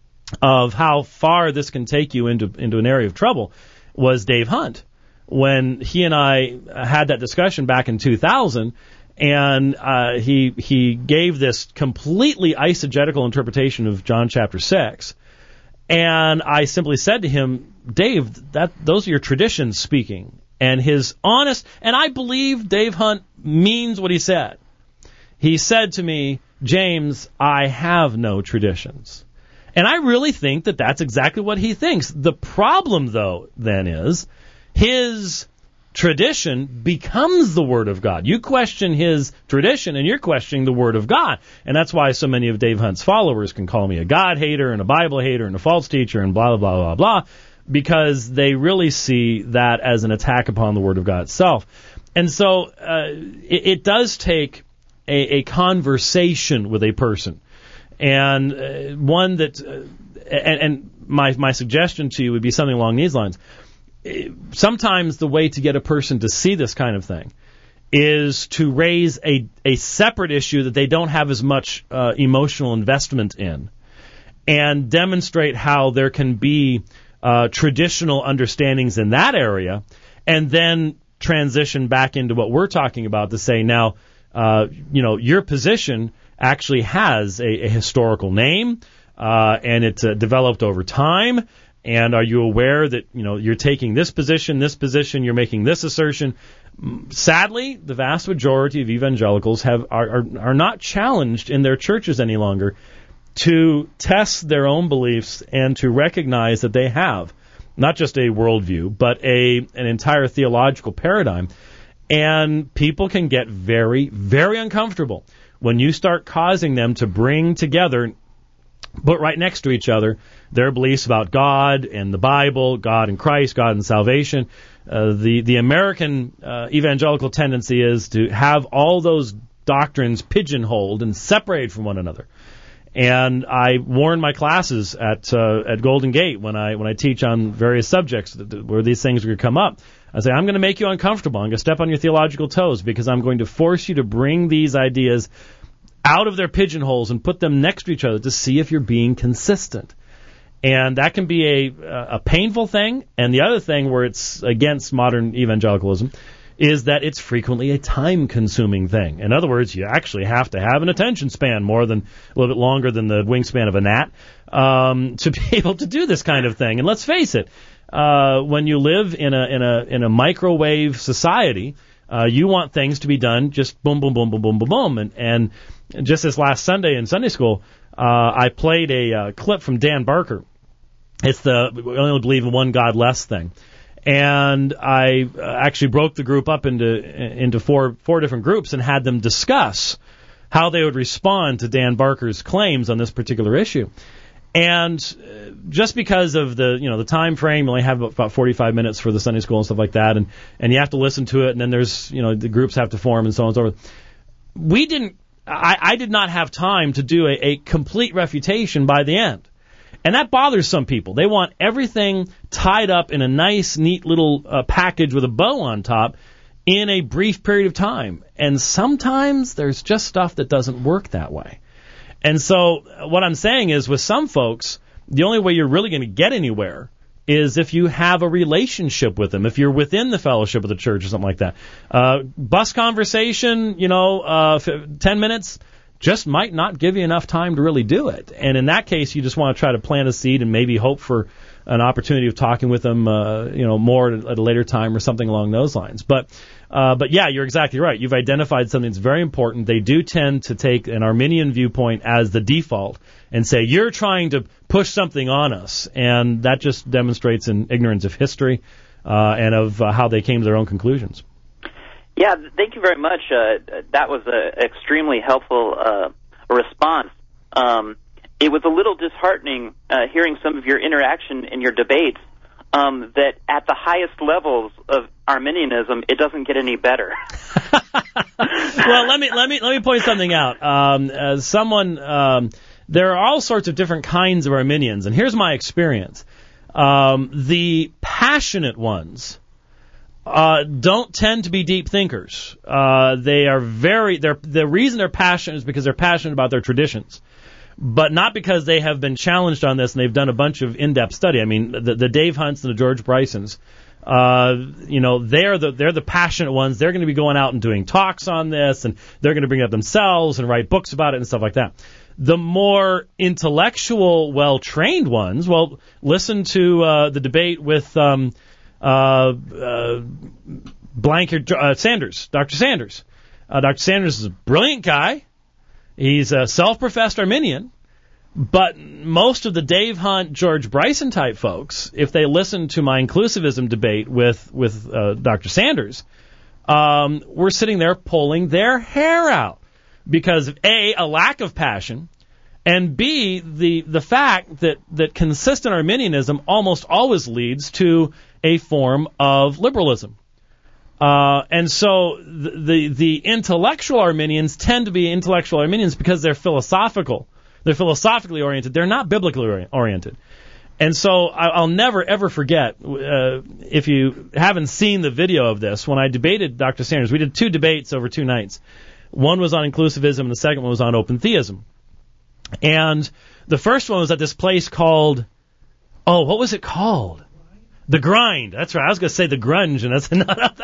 of how far this can take you into into an area of trouble was Dave Hunt, when he and I had that discussion back in two thousand, and uh, he he gave this completely eisegetical interpretation of John chapter six, and I simply said to him, Dave, that those are your traditions speaking. And his honest, and I believe Dave Hunt means what he said. He said to me, James, I have no traditions. And I really think that that's exactly what he thinks. The problem, though, then is his tradition becomes the Word of God. You question his tradition, and you're questioning the Word of God. And that's why so many of Dave Hunt's followers can call me a God hater and a Bible hater and a false teacher and blah, blah, blah, blah, blah, because they really see that as an attack upon the Word of God itself. And so uh, it, it does take a, a conversation with a person, and uh, one that, uh, and, and my my suggestion to you would be something along these lines. Sometimes the way to get a person to see this kind of thing is to raise a, a separate issue that they don't have as much uh, emotional investment in, and demonstrate how there can be uh, traditional understandings in that area, and then transition back into what we're talking about to say, now, uh, you know, your position actually has a, a historical name, uh, and it's uh, developed over time. And are you aware that, you know, you're taking this position, this position, you're making this assertion? Sadly, the vast majority of evangelicals have are, are, are not challenged in their churches any longer to test their own beliefs and to recognize that they have not just a worldview, but a an entire theological paradigm. And people can get very, very uncomfortable when you start causing them to bring together, put right next to each other, their beliefs about God and the Bible, God and Christ, God and salvation. Uh, the the American uh, evangelical tendency is to have all those doctrines pigeonholed and separated from one another. And I warn my classes at uh, at Golden Gate when I when I teach on various subjects that, where these things are going to come up. I say, I'm going to make you uncomfortable. I'm going to step on your theological toes because I'm going to force you to bring these ideas out of their pigeonholes and put them next to each other to see if you're being consistent. And that can be a, a painful thing. And the other thing where it's against modern evangelicalism is that it's frequently a time-consuming thing. In other words, you actually have to have an attention span more than a little bit longer than the wingspan of a gnat um, to be able to do this kind of thing. And let's face it, uh, when you live in a in a in a microwave society, uh, you want things to be done just boom, boom, boom, boom, boom, boom, boom. And, and just this last Sunday in Sunday school, uh, I played a uh, clip from Dan Barker. It's the we only believe in one God less thing. And I uh, actually broke the group up into into four four different groups and had them discuss how they would respond to Dan Barker's claims on this particular issue. And uh, just because of the you know the time frame, you only have about forty-five minutes for the Sunday school and stuff like that, and and you have to listen to it, and then there's you know the groups have to form and so on and so forth. We didn't. I, I did not have time to do a, a complete refutation by the end. And that bothers some people. They want everything tied up in a nice, neat little uh, package with a bow on top in a brief period of time. And sometimes there's just stuff that doesn't work that way. And so what I'm saying is with some folks, the only way you're really going to get anywhere is if you have a relationship with them, if you're within the fellowship of the church or something like that. Uh, bus conversation, you know, uh, ten minutes, just might not give you enough time to really do it. And in that case, you just want to try to plant a seed and maybe hope for an opportunity of talking with them, uh, you know, more at a later time or something along those lines. But, uh, but yeah, you're exactly right. You've identified something that's very important. They do tend to take an Arminian viewpoint as the default and say, you're trying to push something on us. And that just demonstrates an ignorance of history, uh, and of uh, how they came to their own conclusions. Yeah, thank you very much. Uh, that was an extremely helpful uh, response. Um, it was a little disheartening uh, hearing some of your interaction in your debates, um, that at the highest levels of Arminianism, it doesn't get any better. Well, let me let me let me point something out. Um, as someone, um, there are all sorts of different kinds of Arminians, and here's my experience: um, the passionate ones Uh, don't tend to be deep thinkers. Uh, they are very, they're, the reason they're passionate is because they're passionate about their traditions, but not because they have been challenged on this and they've done a bunch of in-depth study. I mean, the, the Dave Hunts and the George Brysons, Uh, you know, they're the they're the passionate ones. They're going to be going out and doing talks on this, and they're going to bring it up themselves and write books about it and stuff like that. The more intellectual, well-trained ones, well, listen to uh, the debate with um, uh, uh, Blank uh, Sanders, Doctor Sanders. Uh, Doctor Sanders is a brilliant guy. He's a self-professed Arminian. But most of the Dave Hunt, George Bryson type folks, if they listen to my inclusivism debate with with uh, Doctor Sanders, um, we're sitting there pulling their hair out because of A, a lack of passion, and B, the the fact that that consistent Arminianism almost always leads to a form of liberalism. Uh, and so the, the the intellectual Arminians tend to be intellectual Arminians because they're philosophical. They're philosophically oriented. They're not biblically oriented. And so I'll never, ever forget, uh, if you haven't seen the video of this, when I debated Doctor Sanders, we did two debates over two nights. One was on inclusivism, and the second one was on open theism. And the first one was at this place called, oh, what was it called? The Grind. That's right. I was going to say the Grunge, and that's not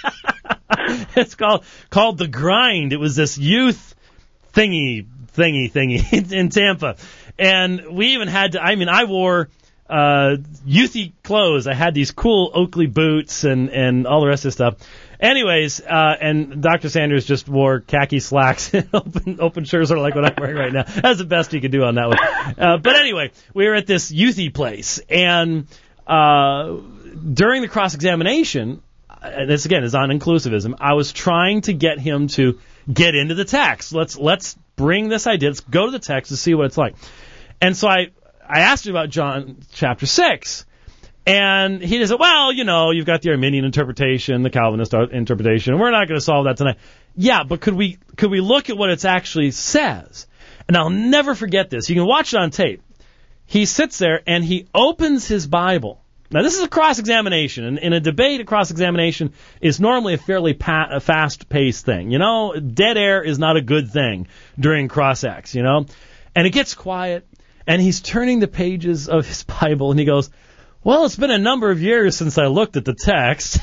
that. It's called, called The Grind. It was this youth thingy thingy thingy in Tampa. And we even had to, I mean, I wore uh, youthy clothes. I had these cool Oakley boots and, and all the rest of this stuff. Anyways, uh, and Doctor Sanders just wore khaki slacks and open, open shirts, sort of like what I'm wearing right now. That's the best he could do on that one. Uh, but anyway, we were at this youthy place, and uh, during the cross-examination, and this again is on inclusivism, I was trying to get him to get into the text. Let's let's bring this idea. Let's go to the text to see what it's like. And so I, I asked him about John chapter six. And he said, well, you know, you've got the Arminian interpretation, the Calvinist interpretation. We're not going to solve that tonight. Yeah, but could we could we look at what it actually says? And I'll never forget this. You can watch it on tape. He sits there and he opens his Bible. Now, this is a cross-examination. And in a debate, a cross-examination is normally a fairly pa- a fast-paced thing. You know, dead air is not a good thing during cross-ex, you know. And it gets quiet, and he's turning the pages of his Bible, and he goes, well, it's been a number of years since I looked at the text.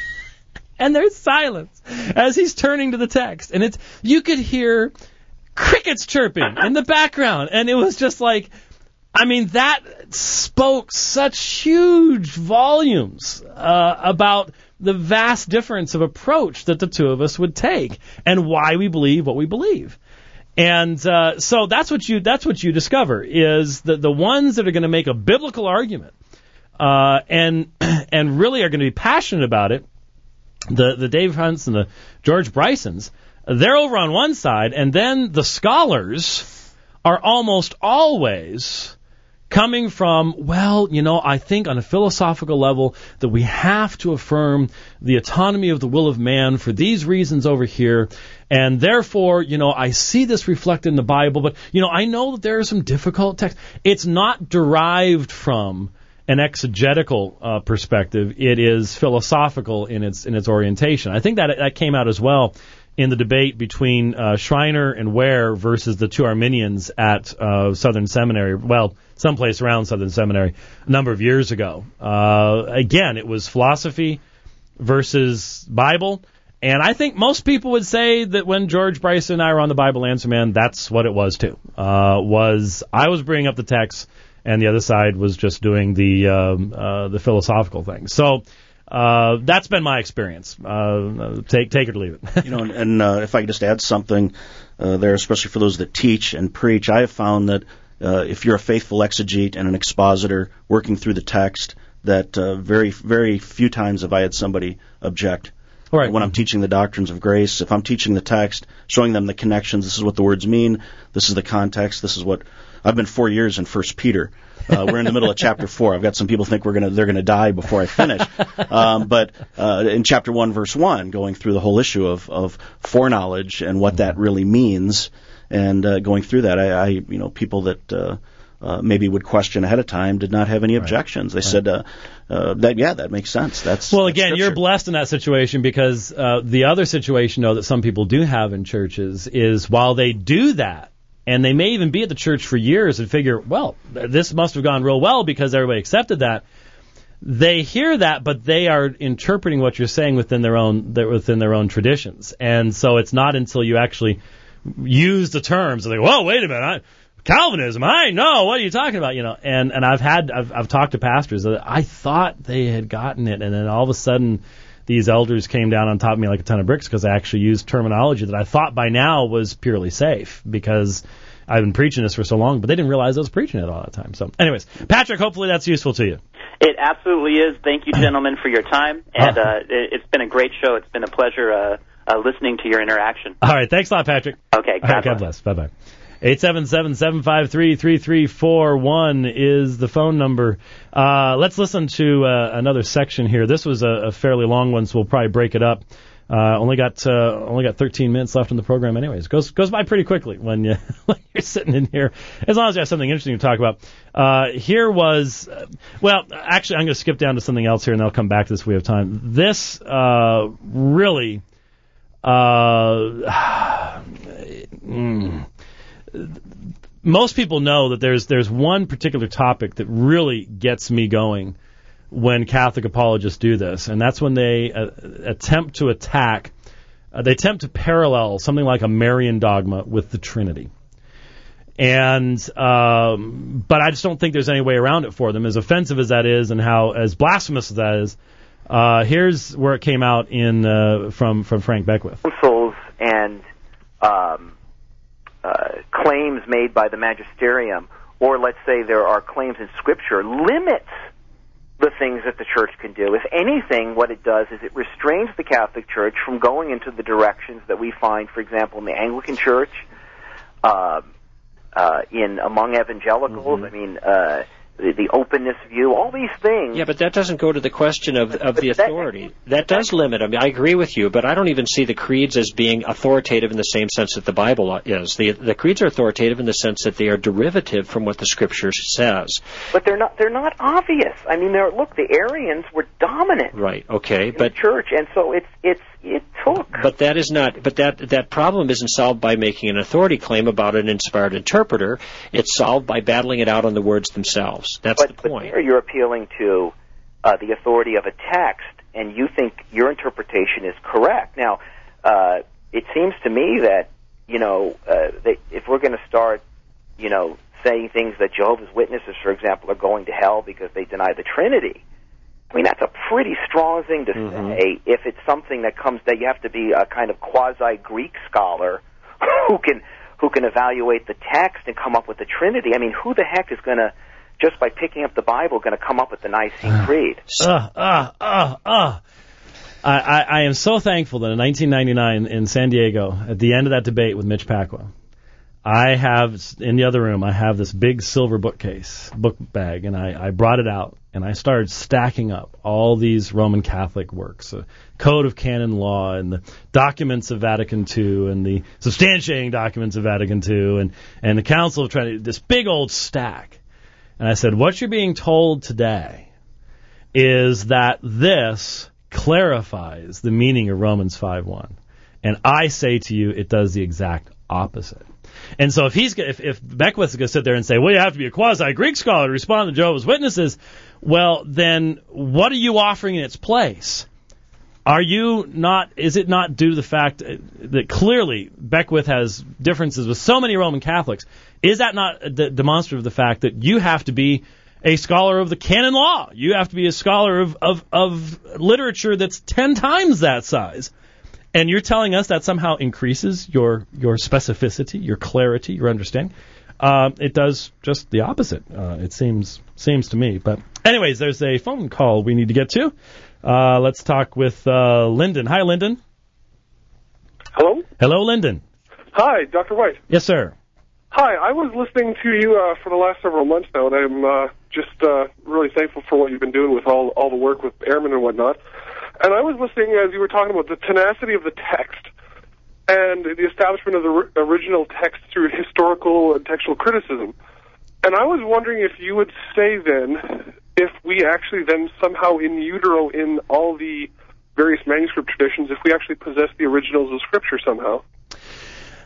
And there's silence as he's turning to the text. And it's you could hear crickets chirping in the background. And it was just like, I mean, that spoke such huge volumes uh, about the vast difference of approach that the two of us would take and why we believe what we believe. And uh, so that's what you that's what you discover is that the ones that are going to make a biblical argument uh, and and really are going to be passionate about it, the the Dave Hunts and the George Brysons, they're over on one side, and then the scholars are almost always coming from, well, you know, I think on a philosophical level that we have to affirm the autonomy of the will of man for these reasons over here, and therefore, you know, I see this reflected in the Bible, but, you know, I know that there are some difficult texts. It's not derived from an exegetical uh, perspective. It is philosophical in its in its orientation. I think that that came out as well in the debate between uh, Schreiner and Ware versus the two Arminians at uh, Southern Seminary, well, someplace around Southern Seminary, a number of years ago. Uh, again, it was philosophy versus Bible, and I think most people would say that when George Bryson and I were on the Bible Answer Man, that's what it was too. Uh, was I was bringing up the text, and the other side was just doing the um, uh, the philosophical thing. So. Uh, that's been my experience. Uh, take take it or leave it. You know, and, and uh, if I could just add something uh, there, especially for those that teach and preach, I have found that uh, if you're a faithful exegete and an expositor working through the text, that uh, very very few times have I had somebody object. Right. When I'm teaching the doctrines of grace, if I'm teaching the text, showing them the connections, this is what the words mean, this is the context, this is what I've been four years in First Peter. Uh, we're in the middle of chapter four. I've got some people think we're gonna they're gonna die before I finish. Um, but uh, in chapter one, verse one, going through the whole issue of, of foreknowledge and what that really means, and uh, going through that, I, I you know people that uh, uh, maybe would question ahead of time did not have any objections. They right. said uh, uh, that yeah, that makes sense. That's well, that's again, scripture. You're blessed in that situation because uh, the other situation, though, that some people do have in churches is while they do that. And they may even be at the church for years and figure, well, this must have gone real well because everybody accepted that. they hear that, but they are interpreting what you're saying within their own within their own traditions. And so it's not until you actually use the terms, and they go, whoa, wait a minute, I, Calvinism, I know, what are you talking about? You know, and, and I've had, I've, I've talked to pastors that I thought they had gotten it, and then all of a sudden these elders came down on top of me like a ton of bricks because I actually used terminology that I thought by now was purely safe because I've been preaching this for so long, but they didn't realize I was preaching it all the time. So anyways, Patrick, hopefully that's useful to you. It absolutely is. Thank you, gentlemen, for your time, and uh, it's been a great show. It's been a pleasure uh, uh, listening to your interaction. All right, thanks a lot, Patrick. Okay, God, all right, God bless. Bye-bye. eight seven seven, seven five three, three three four one is the phone number. Uh, let's listen to uh, another section here. This was a, a fairly long one, so we'll probably break it up. Uh, only got uh, only got thirteen minutes left in the program, anyways. Goes goes by pretty quickly when you when you're sitting in here. As long as you have something interesting to talk about. Uh, here was uh, well, actually, I'm going to skip down to something else here, and I'll come back to this if we have time. This uh, really. Uh, mm, most people know that there's there's one particular topic that really gets me going when Catholic apologists do this, and that's when they uh, attempt to attack, uh, they attempt to parallel something like a Marian dogma with the Trinity. And um, but I just don't think there's any way around it for them, as offensive as that is and how as blasphemous as that is. Uh, here's where it came out in uh, from from Frank Beckwith. Councils and um, uh, claims made by the magisterium, or let's say there are claims in Scripture, limits the things that the church can do. If anything, what it does is it restrains the Catholic Church from going into the directions that we find, for example, in the Anglican Church, uh, uh, in among evangelicals. Mm-hmm. I mean, uh, the, the openness view, all these things. Yeah, but that doesn't go to the question of, of the authority. That, that does limit. I mean, I agree with you, but I don't even see the creeds as being authoritative in the same sense that the Bible is. The the creeds are authoritative in the sense that they are derivative from what the Scripture says. But they're not. They're not obvious. I mean, they're, look, the Arians were dominant. Right. Okay. In but the church, and so it's it's it took. But that is not. But that that problem isn't solved by making an authority claim about an inspired interpreter. It's solved by battling it out on the words themselves. That's but, the point. But there you're appealing to uh, the authority of a text, and you think your interpretation is correct. Now, uh, it seems to me that, you know, uh, they, if we're going to start, you know, saying things that Jehovah's Witnesses, for example, are going to hell because they deny the Trinity, I mean, that's a pretty strong thing to mm-hmm. say if it's something that comes that you have to be a kind of quasi-Greek scholar who can who can evaluate the text and come up with the Trinity. I mean, who the heck is going to, just by picking up the Bible, going to come up with the Nicene Creed? Uh, uh, uh, uh. I, I, I am so thankful that in nineteen ninety-nine in San Diego, at the end of that debate with Mitch Pacwa, I have, in the other room, I have this big silver bookcase, book bag, and I, I brought it out, and I started stacking up all these Roman Catholic works, the Code of Canon Law, and the documents of Vatican Two, and the substantiating documents of Vatican Two, and, and the Council of Trinity, this big old stack. And I said, what you're being told today is that this clarifies the meaning of Romans five one. And I say to you, it does the exact opposite. And so if he's if, if Beckwith is going to sit there and say, well, you have to be a quasi-Greek scholar to respond to Jehovah's Witnesses, well, then what are you offering in its place? Are you not, is it not due to the fact that clearly Beckwith has differences with so many Roman Catholics? Is that not de- demonstrative of the fact that you have to be a scholar of the canon law? You have to be a scholar of, of, of literature that's ten times that size. And you're telling us that somehow increases your, your specificity, your clarity, your understanding? Uh, it does just the opposite, uh, it seems seems to me. But anyways, there's a phone call we need to get to. Uh, let's talk with uh, Lyndon. Hi, Lyndon. Hello? Hello, Lyndon. Hi, Doctor White. Yes, sir. Hi, I was listening to you uh, for the last several months now, and I'm uh, just uh, really thankful for what you've been doing with all all the work with airmen and whatnot. And I was listening as you were talking about the tenacity of the text and the establishment of the r- original text through historical and textual criticism. And I was wondering if you would say then, if we actually then somehow in utero in all the various manuscript traditions, if we actually possess the originals of Scripture somehow.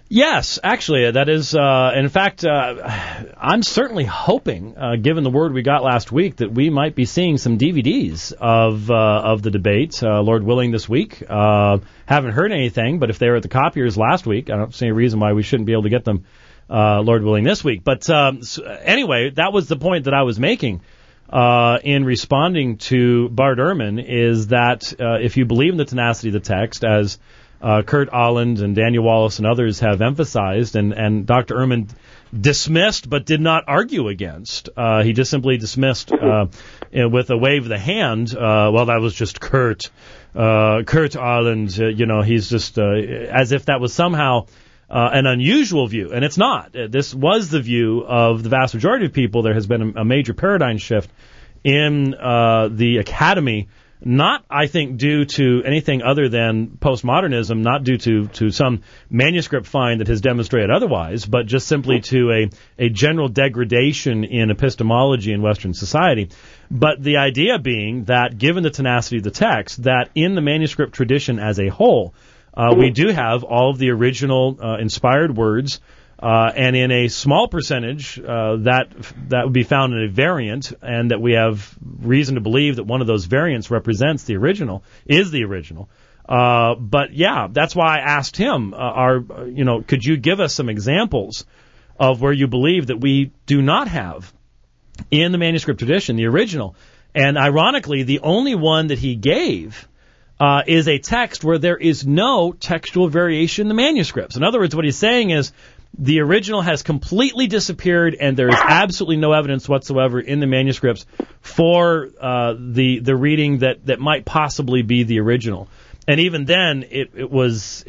Yes, actually, that is, uh, in fact, uh, I'm certainly hoping, uh, given the word we got last week, that we might be seeing some D V Ds of uh, of the debate, uh, Lord willing, this week. Uh, haven't heard anything, but if they were at the copiers last week, I don't see any reason why we shouldn't be able to get them, uh, Lord willing, this week. But um, so anyway, that was the point that I was making uh, in responding to Bart Ehrman, is that uh, if you believe in the tenacity of the text, as Uh, Kurt Ahland and Daniel Wallace and others have emphasized, and, and Doctor Ehrman dismissed but did not argue against. Uh, he just simply dismissed uh, with a wave of the hand, uh, well, that was just Kurt. Uh, Kurt Ahland, uh, you know, he's just, uh, as if that was somehow uh, an unusual view. And it's not. This was the view of the vast majority of people. There has been a, a major paradigm shift in uh, the academy. Not, I think, due to anything other than postmodernism, not due to, to some manuscript find that has demonstrated otherwise, but just simply to a, a general degradation in epistemology in Western society. But the idea being that, given the tenacity of the text, that in the manuscript tradition as a whole, uh, we do have all of the original uh, inspired words, Uh, and in a small percentage, uh, that that would be found in a variant, and that we have reason to believe that one of those variants represents the original, is the original. Uh, but yeah, that's why I asked him, uh, are, you know, could you give us some examples of where you believe that we do not have in the manuscript tradition, the original? And ironically, the only one that he gave uh, is a text where there is no textual variation in the manuscripts. In other words, what he's saying is, the original has completely disappeared, and there is absolutely no evidence whatsoever in the manuscripts for uh, the the reading that, that might possibly be the original. And even then, it, it was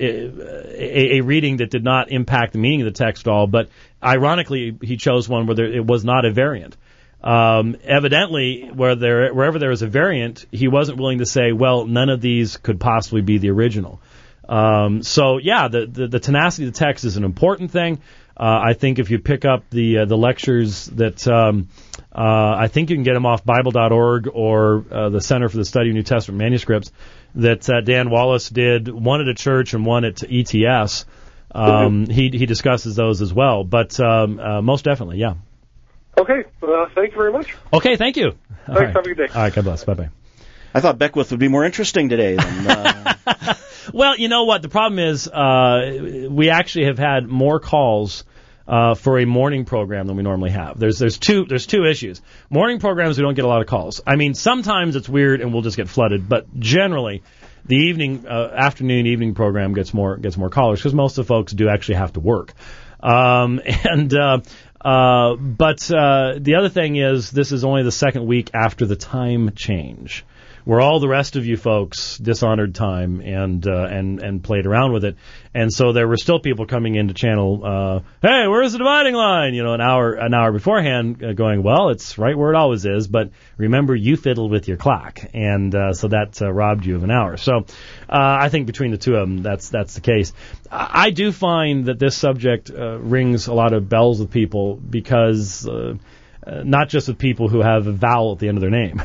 a, a reading that did not impact the meaning of the text at all. But ironically, he chose one where there, it was not a variant. Um, evidently, where there, wherever there was a variant, he wasn't willing to say, well, none of these could possibly be the original. Um, so yeah, the, the, the tenacity of the text is an important thing. Uh, I think if you pick up the, uh, the lectures that, um, uh, I think you can get them off Bible dot org or, uh, the Center for the Study of New Testament Manuscripts that, uh, Dan Wallace did, one at a church and one at E T S. Um, he, he discusses those as well, but, um, uh, most definitely, yeah. Okay, uh, thank you very much. Okay, thank you. Thanks, All right. have a good day. All right, God bless. Bye-bye. I thought Beckwith would be more interesting today than... Uh... Well, you know what? The problem is uh, we actually have had more calls uh, for a morning program than we normally have. There's there's two there's two issues. Morning programs, we don't get a lot of calls. I mean, sometimes it's weird and we'll just get flooded, but generally the evening, uh, afternoon, evening program gets more gets more callers because most of the folks do actually have to work. Um, and uh, uh, but uh, the other thing is, this is only the second week after the time change, where all the rest of you folks dishonored time and uh, and and played around with it, and so there were still people coming into channel. Uh, hey, where's the dividing line? You know, an hour an hour beforehand, uh, going, well, it's right where it always is. But remember, you fiddled with your clock, and uh, so that uh, robbed you of an hour. So uh, I think between the two of them, that's that's the case. I, I do find that this subject uh, rings a lot of bells with people because uh, uh, not just with people who have a vowel at the end of their name.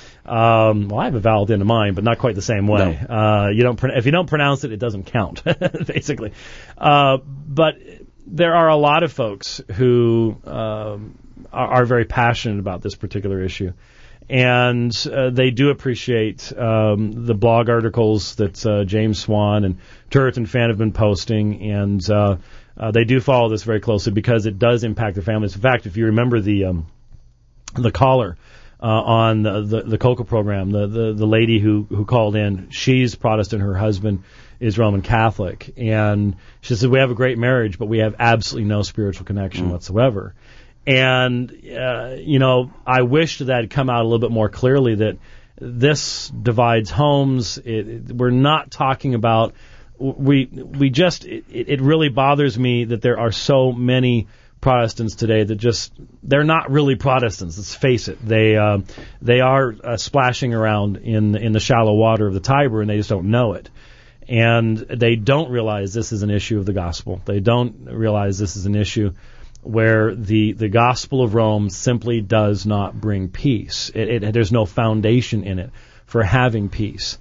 Um, well, I have a vowel at the end of mine, but not quite the same way. No. Uh, you don't, if you don't pronounce it, it doesn't count, basically. Uh, but there are a lot of folks who um, are, are very passionate about this particular issue, and uh, they do appreciate um, the blog articles that uh, James Swan and Turret and Fan have been posting, and uh, uh, they do follow this very closely because it does impact their families. In fact, if you remember the um, the caller. Uh, on the, the, the COCA program, the, the, the lady who, who called in, she's Protestant, her husband is Roman Catholic, and she said, we have a great marriage, but we have absolutely no spiritual connection mm. whatsoever. And, uh, you know, I wish that had come out a little bit more clearly that this divides homes. It, it, we're not talking about, we, we just, it, it really bothers me that there are so many Protestants today that just, they're not really Protestants, let's face it. They uh, they are uh, splashing around in in the shallow water of the Tiber, and they just don't know it. And they don't realize this is an issue of the gospel. They don't realize this is an issue where the, the gospel of Rome simply does not bring peace. It, it, there's no foundation in it for having peace.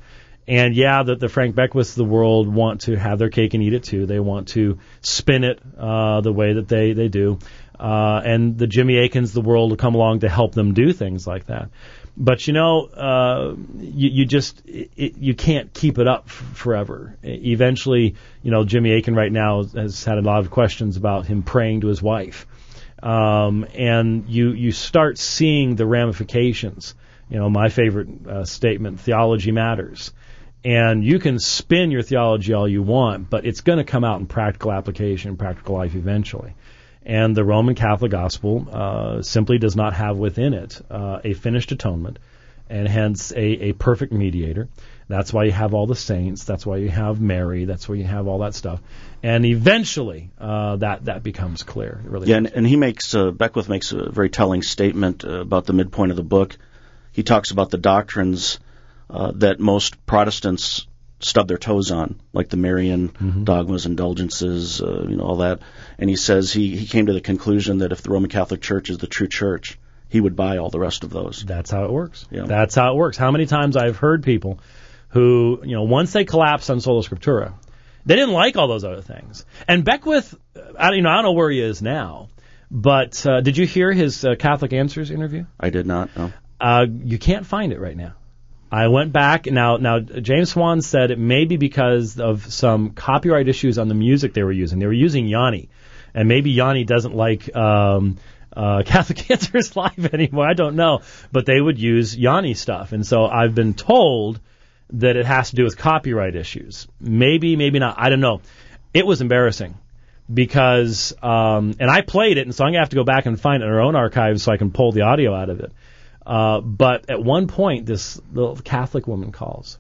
And yeah, that the Frank Beckwiths of the world want to have their cake and eat it too. They want to spin it uh, the way that they, they do. Uh, and the Jimmy Akins of the world will come along to help them do things like that. But, you know, uh, you, you just, it, you can't keep it up f- forever. Eventually, you know, Jimmy Akin right now has had a lot of questions about him praying to his wife. Um, and you, you start seeing the ramifications. You know, my favorite uh, statement, theology matters. And you can spin your theology all you want, but it's going to come out in practical application, practical life eventually. And the Roman Catholic gospel uh, simply does not have within it uh, a finished atonement, and hence a, a perfect mediator. That's why you have all the saints. That's why you have Mary. That's why you have all that stuff. And eventually, uh, that that becomes clear. It really yeah, and, and he makes uh, Beckwith makes a very telling statement uh, about the midpoint of the book. He talks about the doctrines uh, that most Protestants stub their toes on, like the Marian mm-hmm. dogmas, indulgences, uh, you know, all that. And he says he, he came to the conclusion that if the Roman Catholic Church is the true church, he would buy all the rest of those. That's how it works. Yeah. That's how it works. How many times I've heard people who, you know, once they collapsed on Sola Scriptura, they didn't like all those other things. And Beckwith, I, you know, I don't know where he is now, but uh, did you hear his uh, Catholic Answers interview? I did not, no. Uh, you can't find it right now. I went back. Now, now James Swan said it may be because of some copyright issues on the music they were using. They were using Yanni, and maybe Yanni doesn't like um, uh, Catholic Answers Live anymore. I don't know, but they would use Yanni stuff, and so I've been told that it has to do with copyright issues. Maybe, maybe not. I don't know. It was embarrassing because, um, and I played it, and so I'm gonna have to go back and find it in our own archives so I can pull the audio out of it. Uh, but at one point, this little Catholic woman calls,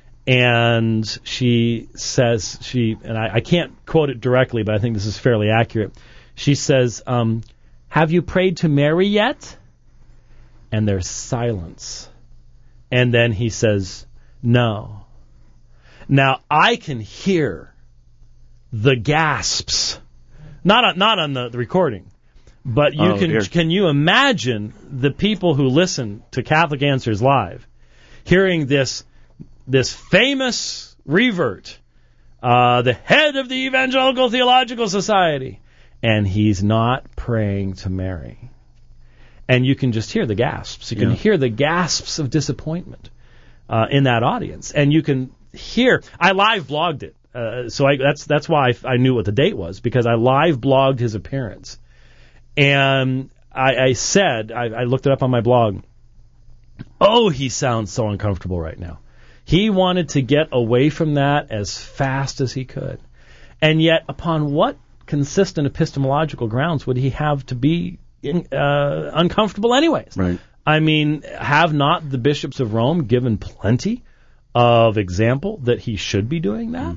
and she says, she, and I, I can't quote it directly, but I think this is fairly accurate. She says, um, have you prayed to Mary yet? And there's silence. And then he says, no. Now, I can hear the gasps, not on, not on the, the recording. But you oh, can dear. can you imagine the people who listen to Catholic Answers Live hearing this this famous revert, uh, the head of the Evangelical Theological Society, and he's not praying to Mary. And you can just hear the gasps. You can yeah. hear the gasps of disappointment uh, in that audience. And you can hear, I live blogged it. Uh, so I, that's that's why I, I knew what the date was, because I live blogged his appearance. And I, I said, I, I looked it up on my blog, oh, he sounds so uncomfortable right now. He wanted to get away from that as fast as he could. And yet, upon what consistent epistemological grounds would he have to be in, uh, uncomfortable anyways? Right. I mean, have not the bishops of Rome given plenty of example that he should be doing that? Mm.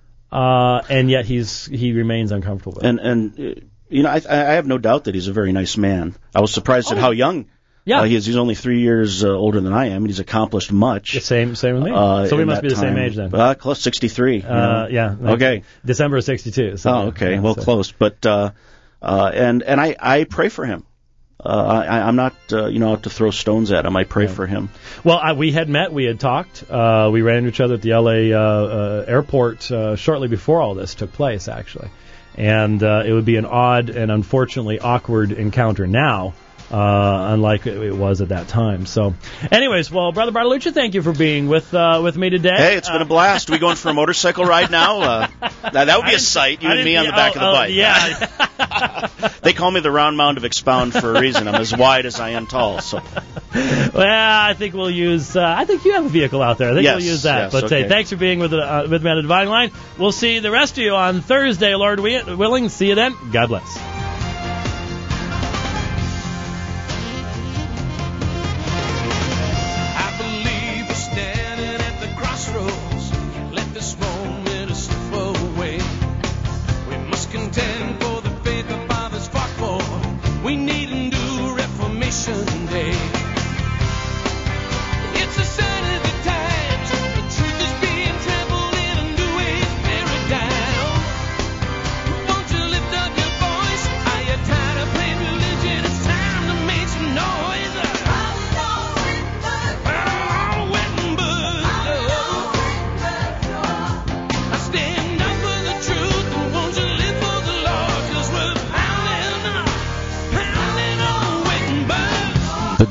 Uh, and yet he's he remains uncomfortable with it. And, and uh, you know, I, I have no doubt that he's a very nice man. I was surprised oh, at how young yeah. uh, he is. He's only three years uh, older than I am, and he's accomplished much. The same, same with me. Uh, so we must be the time. same age then. Uh, close, sixty-three. Uh, yeah. Okay. December of sixty-two. So, oh, okay. Yeah, well, so. close. But uh, uh, and and I, I pray for him. Uh, I, I'm not, uh, you know, out to throw stones at him. I pray yeah. for him. Well, I, we had met. We had talked. Uh, we ran into each other at the L A uh, uh, airport uh, shortly before all this took place, actually. And uh, it would be an odd and unfortunately awkward encounter now, uh, unlike it was at that time. So, anyways, well, Brother Bartolucci, thank you for being with uh, with me today. Hey, it's been a blast. Are we going for a motorcycle ride now? Uh, that, that would be a sight, you and me on the back oh, of the oh, bike. Yeah. They call me the round mound of expound for a reason. I'm as wide as I am tall. So, well, I think we'll use. Uh, I think you have a vehicle out there. I think yes, we'll use that. Yes, but okay. hey, thanks for being with uh, with me on the Dividing Line. We'll see the rest of you on Thursday, Lord willing. See you then. God bless. I believe we're standing at the crossroads. Let this moment slip away. We must contend for the faith the fathers fought for. We need a new Reformation Day. It's a sign of the times. The truth is being trampled in a new age paradigm. Won't you lift up your voice?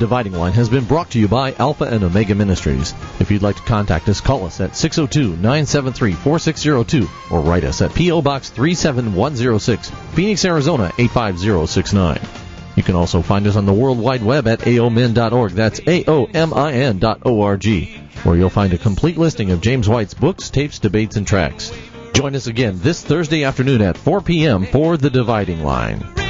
Dividing Line has been brought to you by Alpha and Omega Ministries. If you'd like to contact us, call us at six oh two, nine seven three, four six oh two or write us at P O. Box three seven one oh six, Phoenix, Arizona eight five zero six nine. You can also find us on the World Wide Web at A O min dot org. That's A O M I N dot O R G, where you'll find a complete listing of James White's books, tapes, debates, and tracks. Join us again this Thursday afternoon at four p.m. for The Dividing Line.